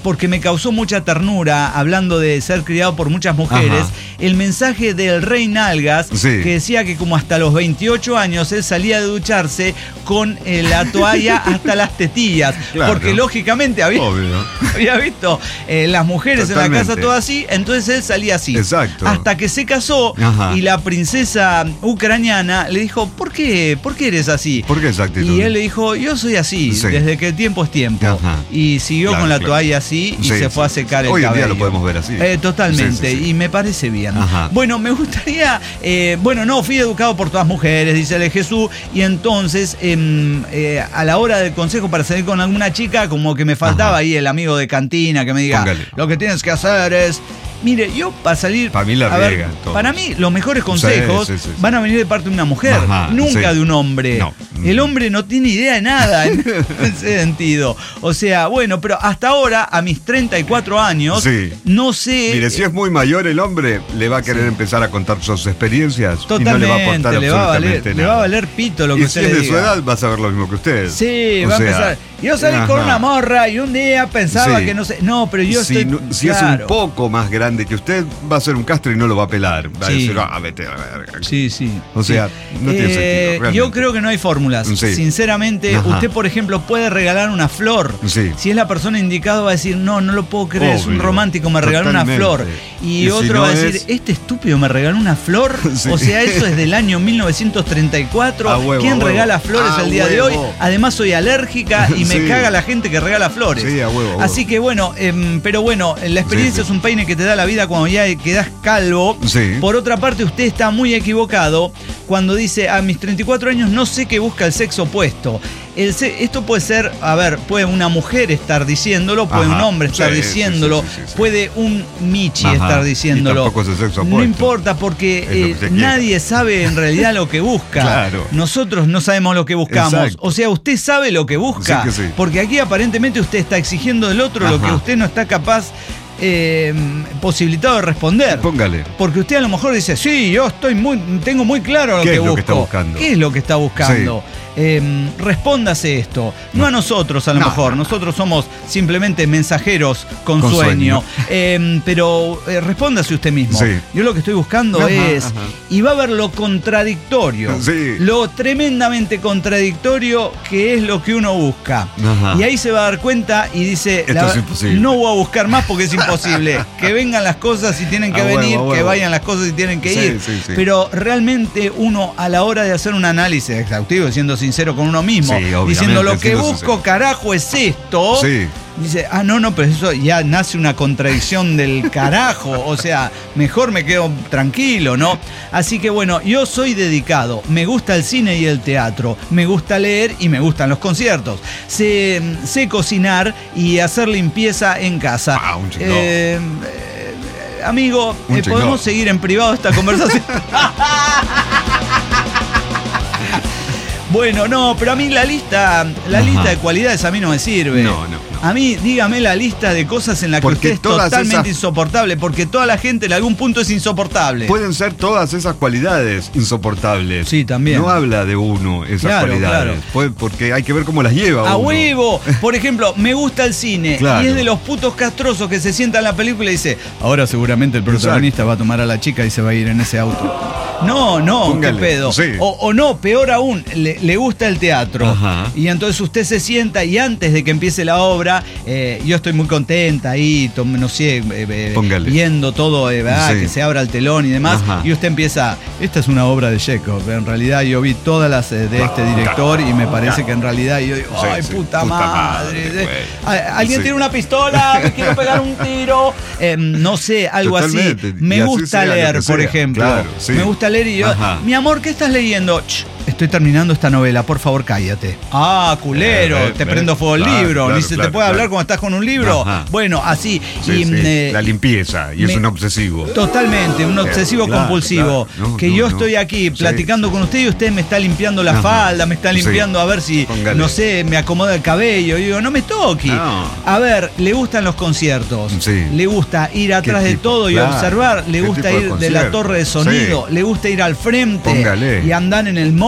porque me causó mucha ternura, hablando de ser criado por muchas mujeres, ajá, el mensaje del Rey Nalgas, sí, que decía que como hasta los veintiocho años él salía de ducharse con eh, la toalla hasta las tetillas, claro, porque lógicamente había, había visto eh, las mujeres totalmente en la casa todo así, entonces él salía así. Exacto. Hasta que se casó, ajá, y la princesa ucraniana le dijo, ¿por qué? ¿Por qué eres así? ¿Por qué esa actitud? Y él le dijo, yo soy así, sí, desde que el tiempo es tiempo. Ajá. Y siguió claro, con la claro. toalla así y sí, se fue sí, a secar sí. el Hoy cabello. Hoy en día lo podemos ver así. Eh, totalmente, sí, sí, sí. y me parece bien. Ajá. Bueno, me gustaría, eh, bueno, no, fui educado por todas mujeres, dice el Jesús, y entonces eh, eh, a la hora del consejo para salir con alguna chica, como que me faltaba, ajá, ahí el amigo de cantina que me diga, póngale, lo que tienes que hacer es... Mire, yo para salir... Para mí la a riega, ver, para mí los mejores consejos sí, sí, sí, sí. van a venir de parte de una mujer, ajá, nunca sí. de un hombre. No. El hombre no tiene idea de nada en ese sentido. O sea, bueno, pero hasta ahora, a mis treinta y cuatro años, sí. no sé... Mire, si es muy mayor el hombre, le va a querer sí. empezar a contar sus experiencias. Totalmente, y no le va a aportar le va a valer, nada. Le va a valer pito lo que y usted si es le de diga. su edad, va a saber lo mismo que usted. Sí, o va sea, a empezar... Yo salí ajá. con una morra y un día pensaba sí. que no sé... No, pero yo si, estoy... No, si claro. es un poco más grande que usted, va a ser un castre y no lo va a pelar. Va sí. a decir, ah, vete a la verga. Sí, sí. O sea, sí. no eh, tiene sentido. Realmente. Yo creo que no hay fórmulas. Sí. Sinceramente, ajá. usted, por ejemplo, puede regalar una flor. Sí. Si es la persona indicada, va a decir, no, no lo puedo creer, obvio, es un romántico, me regaló una flor. Y, y otro si no va a decir, es... este estúpido me regaló una flor. Sí. O sea, eso es del año mil novecientos treinta y cuatro. A huevo, ¿quién a regala flores al día huevo. de hoy? Además, soy alérgica y me sí. caga la gente que regala flores. Sí, a huevo, a huevo. Así que bueno, eh, pero bueno, la experiencia sí, sí. es un peine que te da la vida cuando ya quedás calvo. Sí. Por otra parte, usted está muy equivocado cuando dice, a mis treinta y cuatro años no sé qué busca el sexo opuesto. El se- esto puede ser, a ver, puede una mujer estar diciéndolo, puede ajá, un hombre estar sí, diciéndolo, sí, sí, sí, sí. puede un Michi ajá, estar diciéndolo. Y tampoco es el sexo opuesto. No importa, porque eh, nadie sabe en realidad lo que busca. Claro. Nosotros no sabemos lo que buscamos. Exacto. O sea, usted sabe lo que busca. Sí que sí. Porque aquí aparentemente usted está exigiendo del otro ajá. lo que usted no está capaz... Eh, posibilitado de responder. Póngale. Porque usted a lo mejor dice, sí, yo estoy muy, tengo muy claro lo que busco. ¿Qué es lo que está buscando? ¿Qué es lo que está buscando? Sí. Eh, respóndase esto. No, no a nosotros a lo no, mejor. No, no. Nosotros somos simplemente mensajeros con, con sueño. sueño. Eh, pero eh, respóndase usted mismo. Sí. Yo lo que estoy buscando ajá, es... Ajá. Y va a ver lo contradictorio. Sí. Lo tremendamente contradictorio que es lo que uno busca. Ajá. Y ahí se va a dar cuenta y dice, la, no voy a buscar más porque es imposible. Que vengan las cosas si tienen que a venir, huevo, huevo. Que vayan las cosas si tienen que sí, ir. Sí, sí. Pero realmente uno a la hora de hacer un análisis exhaustivo, siendo sincero con uno mismo, sí, diciendo lo que busco, sincero. Carajo, es esto. Sí. Dice, ah, no, no, pero eso ya nace una contradicción del carajo. O sea, mejor me quedo tranquilo, ¿no? Así que bueno, yo soy dedicado. Me gusta el cine y el teatro. Me gusta leer y me gustan los conciertos. Sé, sé cocinar y hacer limpieza en casa. Ah, un chingón. Eh, eh, amigo, eh, ¿podemos seguir en privado esta conversación? Bueno, no, pero a mí la lista, la Ajá. lista de cualidades a mí no me sirve. No, no. A mí, dígame la lista de cosas en las que usted es totalmente esas... insoportable, porque toda la gente en algún punto es insoportable. Pueden ser todas esas cualidades insoportables. Sí, también. No habla de uno esas claro, cualidades. Claro. Puede, porque hay que ver cómo las lleva a uno. huevo. Por ejemplo, me gusta el cine claro. y es de los putos castrosos que se sienta en la película y dice, ahora seguramente el protagonista Exacto. va a tomar a la chica y se va a ir en ese auto. No, no, Póngale. qué pedo. Sí. O, o no, peor aún, le, le gusta el teatro. Ajá. Y entonces usted se sienta y antes de que empiece la obra, eh, yo estoy muy contenta ahí, no sé, eh, viendo todo, eh, sí. que se abra el telón y demás. Ajá. Y usted empieza, esta es una obra de Chekhov. En realidad yo vi todas las eh, de este director y me parece que en realidad yo digo, ay, sí, sí. puta, puta madre. madre Alguien sí. tiene una pistola, me quiero pegar un tiro. Eh, no sé, algo Totalmente. así. Me y gusta así leer, por ejemplo. Claro, sí. Me gusta leer y yo, Ajá. mi amor, ¿qué estás leyendo? Ch, estoy terminando esta novela, por favor, cállate. Ah, culero, eh, te eh, prendo fuego el claro, libro. Claro, Ni se claro, te puede claro. hablar cuando estás con un libro. Ajá. Bueno, así. Sí, y, sí. Eh, la limpieza, y me, es un obsesivo. Totalmente, un obsesivo claro, compulsivo. Claro, no, que no, yo no. estoy aquí platicando sí, con usted y usted me está limpiando la Ajá. falda, me está limpiando sí. a ver si, Póngale. no sé, me acomoda el cabello. Y digo, no me toque. No. A ver, le gustan los conciertos. Sí. Le gusta ir atrás de todo y claro. observar. Le gusta ir de, de la torre de sonido. Sí. Le gusta ir al frente Póngale. y andar en el mall.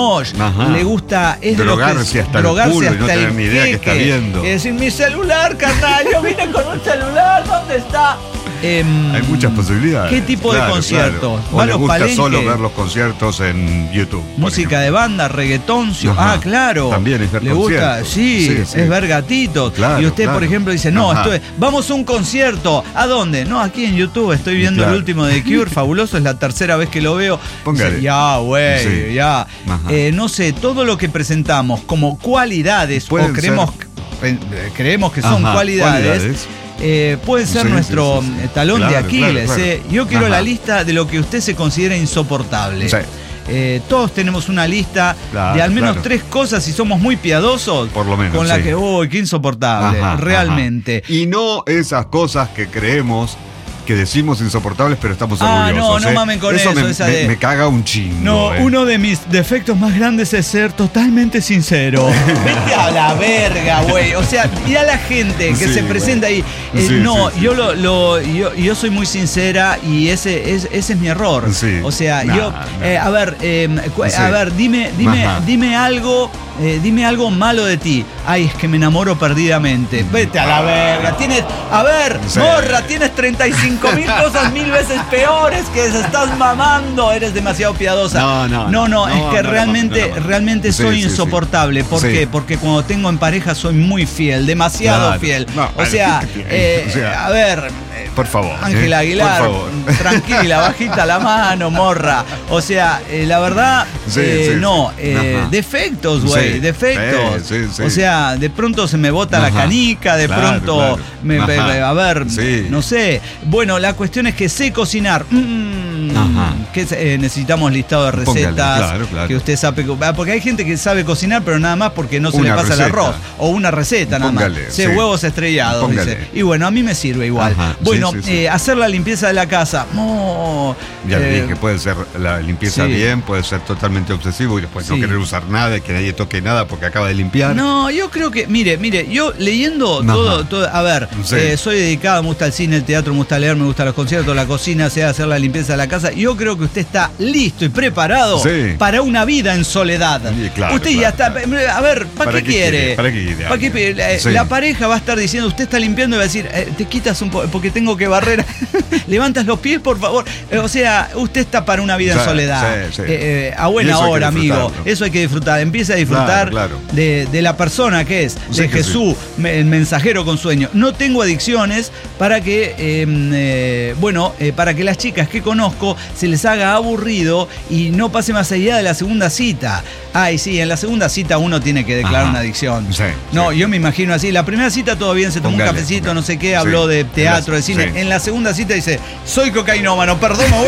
mosh, Ajá. le gusta es drogarse de lo que, hasta drogarse el culo y no hasta tener el ni idea que está queque. viendo. Es decir, mi celular, carnal, yo vine con un celular, ¿dónde está? Eh, Hay muchas posibilidades. ¿Qué tipo Claro, de conciertos? claro. O ¿Va a le los gusta palenques? solo ver los conciertos en YouTube. por Música de ejemplo. banda, reggaetón, sí. Ajá. Ah, claro. También es ver Le gusta, conciertos. sí, Sí, sí. es ver gatitos. Claro, y usted, claro. por ejemplo, dice, no, Ajá. estoy, vamos a un concierto. ¿A dónde? No, aquí en YouTube estoy viendo Claro. el último de Cure, fabuloso, es la tercera vez que lo veo. Póngale. Dice, ya, güey, Sí. ya. Ajá. Eh, no sé, todo lo que presentamos como cualidades Pueden o creemos, eh, creemos que son Ajá, cualidades. cualidades. Eh, puede ser Sí, nuestro sí, sí, sí. talón de Claro, Aquiles. claro, claro. eh. Yo quiero Ajá. la lista de lo que usted se considera insoportable. Sí. Eh, todos tenemos una lista Claro, de al menos claro. tres cosas, si somos muy piadosos, Por lo menos, con la sí. que, uy, qué insoportable, Ajá, realmente. ajá. Y no esas cosas que creemos que decimos insoportables, pero estamos Ah, orgullosos. no, no ¿eh? mamen con eso, me, esa me- de- me caga un chingo. No, ¿eh? uno de mis defectos más grandes es ser totalmente sincero. Vete a la verga, güey. O sea, y a la gente que Sí, se presenta ahí. eh, Sí, no, sí, sí. yo lo, lo- yo, yo soy muy sincera y ese es, ese es mi error. Sí. O sea, Nah, yo, nah. eh, a ver, eh, cu- Sí. a ver, dime, dime, Ajá. dime algo. eh, dime algo malo de ti. Ay, es que me enamoro perdidamente. Vete a la verga. Tienes, a ver, Sí. morra, tienes treinta y cinco mil cosas mil veces peores que se estás mamando. Eres demasiado piadosa. No, no, no, no, no, es que no la realmente, mames, no la mames. realmente Sí, soy sí, sí. insoportable. ¿Por Sí. qué? Porque cuando tengo en pareja soy muy fiel, demasiado Claro. fiel. No, o bueno, sea, ¿qué tiene? eh, O sea, a ver. eh, Por favor. Ángela ¿eh? Aguilar, Por favor. tranquila, bajita la mano, morra. O sea, eh, la verdad, Sí, eh, sí, no, sí. eh, Ajá. defectos, güey, Sí, defectos. sí, sí, sí. O sea, de pronto se me bota la Ajá. canica, de Claro, pronto, claro. me- me- Ajá. me- a ver, Sí. no sé. Bueno, la cuestión es que sé cocinar. Mm, Ajá. que eh, necesitamos listado de recetas. Póngale, claro, claro. Que usted sabe. ah, Porque hay gente que sabe cocinar, pero nada más porque no se Una le pasa receta. el arroz. O una receta, nada Póngale, más. Sé sí. huevos estrellados, Póngale. dice. Y bueno, a mí me sirve igual. Ajá, Bueno, sí, sí, sí. eh, hacer la limpieza de la casa. No. Ya eh, le dije, puede ser la limpieza sí. bien, puede ser totalmente obsesivo y después no Sí. querer usar nada, que nadie toque nada porque acaba de limpiar. No, yo creo que, mire, mire, yo leyendo Ajá. todo, todo, a ver, Sí. eh, soy dedicado, me gusta el cine, el teatro, me gusta leer, me gustan los conciertos, la cocina, sea hacer la limpieza de la casa. Yo creo que usted está listo y preparado Sí. para una vida en soledad. Sí, claro, usted ya claro, está, a ver, ¿para, ¿Para qué, qué quiere? quiere? ¿Para qué quiere ¿Para qué alguien? quiere? Eh, Sí. La pareja va a estar diciendo, usted está limpiando y va a decir, eh, te quitas un poco, porque tengo que barrer. Levantas los pies, por favor. Eh, o sea, usted está para una vida en Sí, soledad. sí, sí. Eh, eh, a Y buena eso hay que hora, amigo. disfrutarlo. Eso hay que disfrutar. Empieza a disfrutar Claro, claro. De, de la persona que es, Sí de que Jesús, me- el mensajero con sueño. No tengo adicciones para que, eh, eh, bueno, eh, para que las chicas que conozco se les haga aburrido y no pase más allá de la segunda cita. Ay, sí, en la segunda cita uno tiene que declarar Ajá. una adicción. Sí, no, sí. yo me imagino así. La primera cita todo bien, se tomó Póngale, un cafecito, póngale. no sé qué, Sí. habló de En teatro, la- de cine. sí. En la segunda cita dice, soy cocainómano, perdón, me voy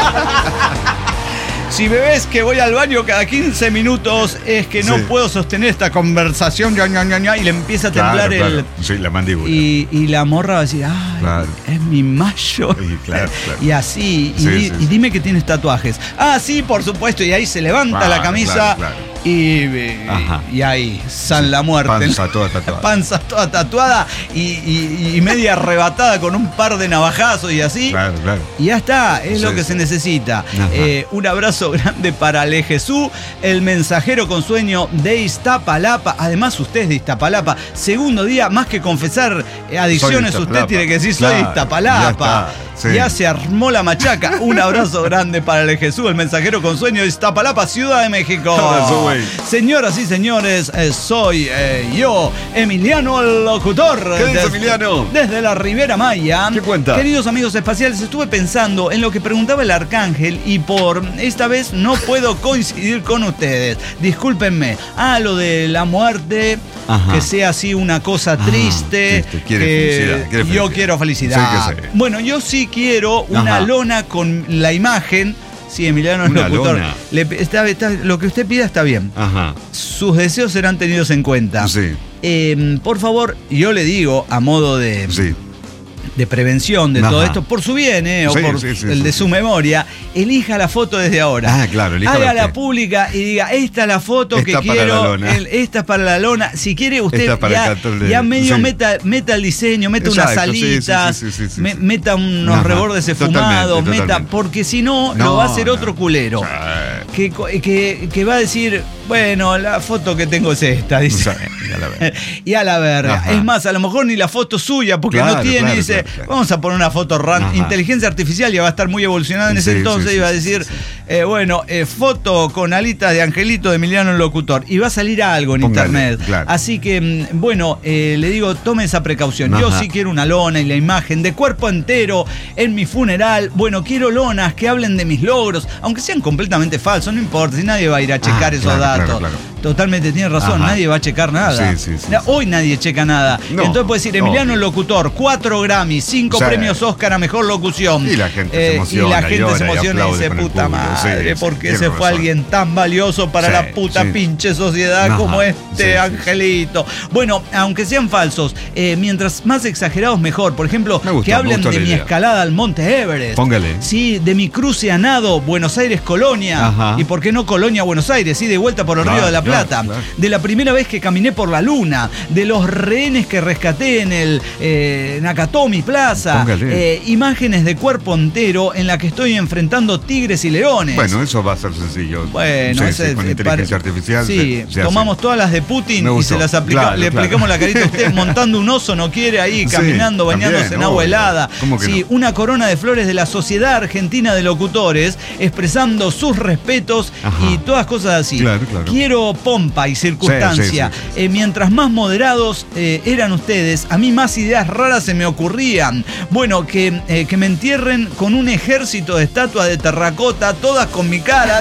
a... Si me ves que voy al baño cada quince minutos es que no Sí. puedo sostener esta conversación ña, ña, ña, ña, y le empieza a Claro, temblar el... claro. Sí, la mandíbula. Y, y la morra va a decir, ay, Claro. es mi macho. Sí, claro, claro. Y así, y, Sí, di- sí, y sí. dime que tienes tatuajes. Ah, sí, por supuesto. Y ahí se levanta Claro, la camisa claro, claro. Y, y- Ajá. y ahí, San la muerte. Panza toda tatuada. Panza toda tatuada y, y- y media arrebatada con un par de navajazos y así. Claro, claro. Y ya está, es Sí, lo que sí. se necesita. Ajá. Eh, un abrazo grande para Ale Jesús, el mensajero con sueño de Iztapalapa. Además, usted es de Iztapalapa. Segundo día, más que confesar eh, adicciones, Soy de usted Iztapalapa. tiene que decir soy de Claro, Iztapalapa. ya está, sí. Ya se armó la machaca. Un abrazo grande para Ale Jesús, el mensajero con sueño de Iztapalapa, Ciudad de México. Abrazo, güey. Señoras y señores, eh, soy eh, yo, Emiliano el locutor. ¿Qué dice Des- Emiliano? Desde la Riviera Maya. ¿Qué cuenta? Queridos amigos espaciales, estuve pensando en lo que preguntaba el arcángel y por esta vez no puedo coincidir con ustedes. Discúlpenme. Ah, lo de la muerte, Ajá. que sea así una cosa Ah, triste. triste. Quiere que felicidad, quiere Yo felicidad. quiero felicidad. Sí que sí. Bueno, yo sí quiero una Ajá. lona con la imagen. Sí, Emiliano es Una locutor. lona. Le- está- está- lo que usted pida está bien. Ajá. Sus deseos serán tenidos en cuenta. Sí. Eh, por favor, yo le digo a modo de, Sí. de prevención de Ajá. todo esto, por su bien, ¿eh? o Sí, por sí, sí, el sí, de sí. su memoria, elija la foto desde ahora. Ah, claro, elija Hágala usted. pública y diga, esta es la foto Esta que para quiero, la lona. el- esta es para la lona. Si quiere usted Esta para ya, el cartel de- ya medio sí. meta, meta el diseño, meta unas Exacto, sí, sí, salitas, sí, sí, sí, sí, me- sí. meta unos Ajá, rebordes totalmente, esfumados, meta, totalmente. porque si no, No, lo va a hacer no. otro culero. Sí. Que, co- que, que va a decir, bueno, la foto que tengo es esta, dice. Sí, ya la ve. Y a la verga. Ajá. Es más, a lo mejor ni la foto suya, porque Claro, no tiene, claro, dice, claro, claro. vamos a poner una foto random. Ajá. Inteligencia artificial ya va a estar muy evolucionada en ese Sí, entonces, sí, y va a sí, decir, sí, sí. eh, bueno, eh, foto con alitas de Angelito de Emiliano el Locutor. Y va a salir algo en Póngale, internet. claro. Así que, mm, bueno, eh, le digo, tome esa precaución. Yo Ajá. sí quiero una lona y la imagen de cuerpo entero en mi funeral. Bueno, quiero lonas que hablen de mis logros, aunque sean completamente falsos, no importa, si nadie va a ir a checar Ah, esos claro, datos. claro, claro. Totalmente tiene razón, Ajá. nadie va a checar nada. Sí, sí, sí, Na- sí. Hoy nadie checa nada. No, Entonces puede decir, Emiliano el obvio. Locutor, cuatro Grammys, cinco Sí. premios Oscar a Mejor Locución. Y la gente se Eh, emociona Y la y gente se llora y emociona y, aplaude dice, con el puta público. madre, Sí, ¿por sí, qué tiene se fue razón. alguien tan valioso para Sí, la puta sí. pinche sociedad Ajá. como este Sí, sí, Angelito? Bueno, aunque sean falsos, eh, mientras más exagerados mejor. Por ejemplo, Me gusta, que me hablen gusta de la mi idea. escalada al Monte Everest. Póngale. Sí, de mi cruce a nado, Buenos Aires, Colonia. Ajá. Y por qué no Colonia, Buenos Aires, sí, de vuelta por el Claro, Río de la claro, Plata. claro. De la primera vez que caminé por la luna, de los rehenes que rescaté en el eh, Nakatomi Plaza, Póngale. eh, imágenes de cuerpo entero en la que estoy enfrentando tigres y leones. Bueno, eso va a ser sencillo. Bueno, Sí, ese- sí, con eh, inteligencia pare- artificial. Sí, se- se tomamos hace. todas las de Putin Me y gustó. se las aplicamos, Claro, le claro. aplicamos la carita a usted montando un oso, no quiere ahí, Sí, caminando, bañándose también, en agua obvio. helada. ¿Cómo que Sí, no? una corona de flores de la Sociedad Argentina de Locutores, expresando sus respetos Ajá. y todas cosas así. Claro, claro. Quiero pompa y circunstancia. Sí, sí, sí, Eh, mientras más moderados eh, eran ustedes, a mí más ideas raras se me ocurrían. Bueno, que, eh, que me entierren con un ejército de estatuas de terracota, todas con mi cara.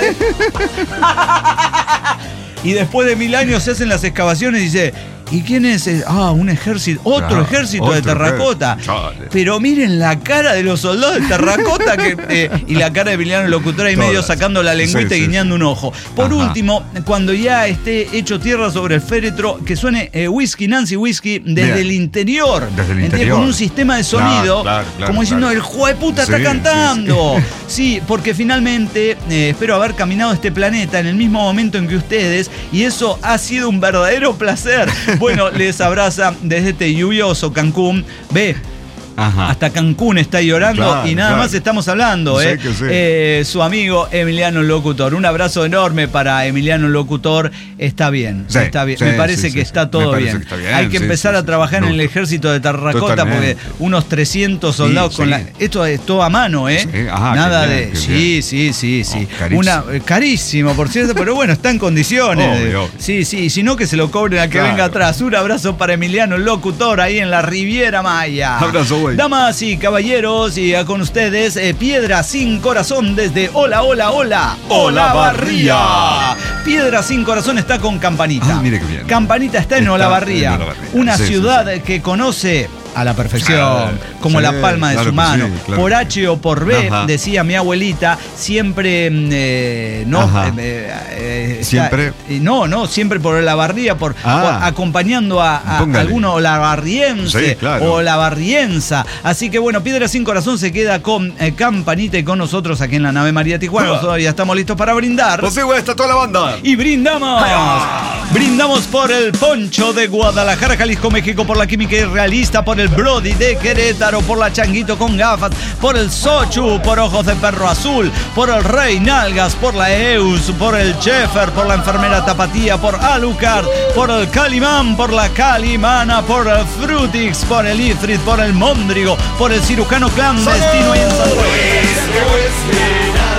Y después de mil años se hacen las excavaciones y dice, ¿y quién es? el- Ah, un ejército, otro Claro, ejército otro de terracota. ejército, chale. Pero miren la cara de los soldados de terracota que, eh, y la cara de Emiliano el Locutor ahí Todas. medio sacando la lengüita Sí, y sí, guiñando sí. un ojo. Por Ajá. último, cuando ya esté hecho tierra sobre el féretro, que suene eh, Whisky Nancy Whisky desde Bien. el interior. Desde el ¿Entiendes? interior. Con un sistema de sonido, Claro, claro, claro, como diciendo, claro. el jueputa Sí, está sí, cantando. sí. Sí, porque finalmente eh, espero haber caminado este planeta en el mismo momento en que ustedes, y eso ha sido un verdadero placer. Bueno, les abraza desde este lluvioso Cancún. Ve. Ajá. Hasta Cancún está llorando Claro, y nada claro. más estamos hablando, Sé ¿eh? que sí. Eh, su amigo Emiliano Locutor. Un abrazo enorme para Emiliano Locutor. Está bien, Sí, está bien. sí, Me parece sí, que sí, está sí. todo Me parece bien. que está bien, Hay que sí, empezar sí, a sí. trabajar en Me el gusta. ejército de terracota Totalmente. porque unos trescientos soldados Sí, con sí. la. Esto es todo a mano, ¿eh? Sí, ajá, Nada qué bien, de. qué Sí, bien. sí, sí, sí. Oh, carísimo. Una, eh, carísimo, por cierto, pero bueno, está en condiciones. Obvio, obvio. Sí, sí, y si no, que se lo cobren al que Claro. venga atrás. Un abrazo para Emiliano el Locutor ahí en la Riviera Maya. Abrazo, güey. Damas y caballeros, y con ustedes, eh, Piedra Sin Corazón desde Hola, Hola, Hola, Olavarría. Piedra Sin Corazón está con Campanita. Ah, mire qué bien. Campanita está en Está Olavarría, en Olavarría. una Sí, sí, ciudad sí. que conoce a la perfección, Ah, como sí, la palma de claro su que mano. sí, claro Por que H o por B, Ajá. decía mi abuelita, siempre mm, eh, no, Ajá. eh, eh, está- Siempre. eh, no, no, siempre por Olavarría, por, Ah. por acompañando a, a Póngale. alguno olavarriense Sí, claro. o olavarriensa. Así que bueno, Piedra Sin Corazón se queda con eh, Campanita y con nosotros aquí en la nave María Tijuana. Ah. Nosotros ya estamos listos para brindar. Pues sí, güey, está toda la banda. Y brindamos. Brindamos por el Poncho de Guadalajara, Jalisco, México, por la Química Irrealista, por el Brody de Querétaro, por la Changuito con gafas, por el Sochu, por Ojos de Perro Azul, por el Rey Nalgas, por la Eus, por el Sheffer, por la Enfermera Tapatía, por Alucard, por el Calimán, por la Calimana, por el Frutix, por el Ifrit, por el Móndrigo, por el Cirujano Clandestino y en San Luis.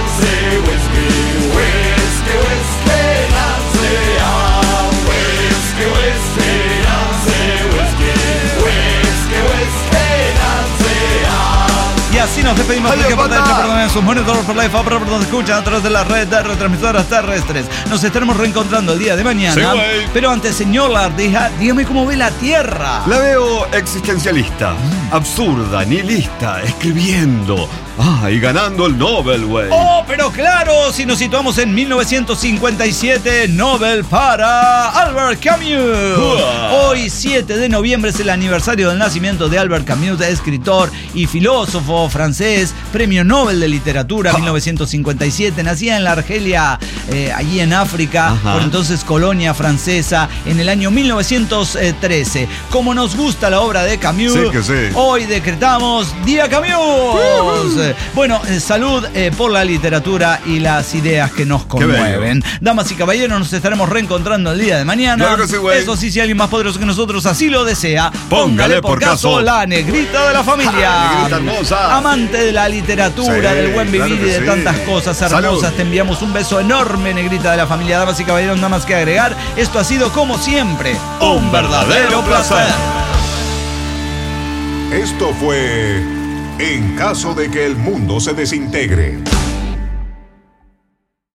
Y así nos despedimos. Adiós, Porque por banda. dentro, perdón, en sus monitores por live, por donde escuchan a través de las redes de retransmisoras terrestres. Nos estaremos reencontrando el día de mañana. Sí, güey. Pero antes, señor Lardija, dígame cómo ve la Tierra. La veo existencialista. absurda, nihilista, escribiendo. Ah, y ganando el Nobel, güey. Oh, pero claro, si nos situamos en mil novecientos cincuenta y siete, Nobel para Albert Camus. Uh. Hoy, siete de noviembre, es el aniversario del nacimiento de Albert Camus, escritor y filósofo francés, premio Nobel de Literatura, mil novecientos cincuenta y siete. Nacía en la Argelia, eh, allí en África, Ajá. por entonces colonia francesa, en el año mil novecientos trece. Como nos gusta la obra de Camus, sí que sí. hoy decretamos Día Camus. Uh-huh. Bueno, eh, salud eh, por la literatura y las ideas que nos conmueven. Damas y caballeros, nos estaremos reencontrando el día de mañana. Claro que sí, güey. Eso sí, si alguien más poderoso que nosotros así lo desea, póngale, póngale por, por caso, caso la negrita de la familia. Ah, negrita hermosa. Amante de la literatura, sí, del buen vivir claro y de sí. tantas cosas hermosas. Salud. Te enviamos un beso enorme, negrita de la familia. Damas y caballeros, nada más que agregar. Esto ha sido, como siempre, un verdadero placer. Esto fue En caso de que el mundo se desintegre.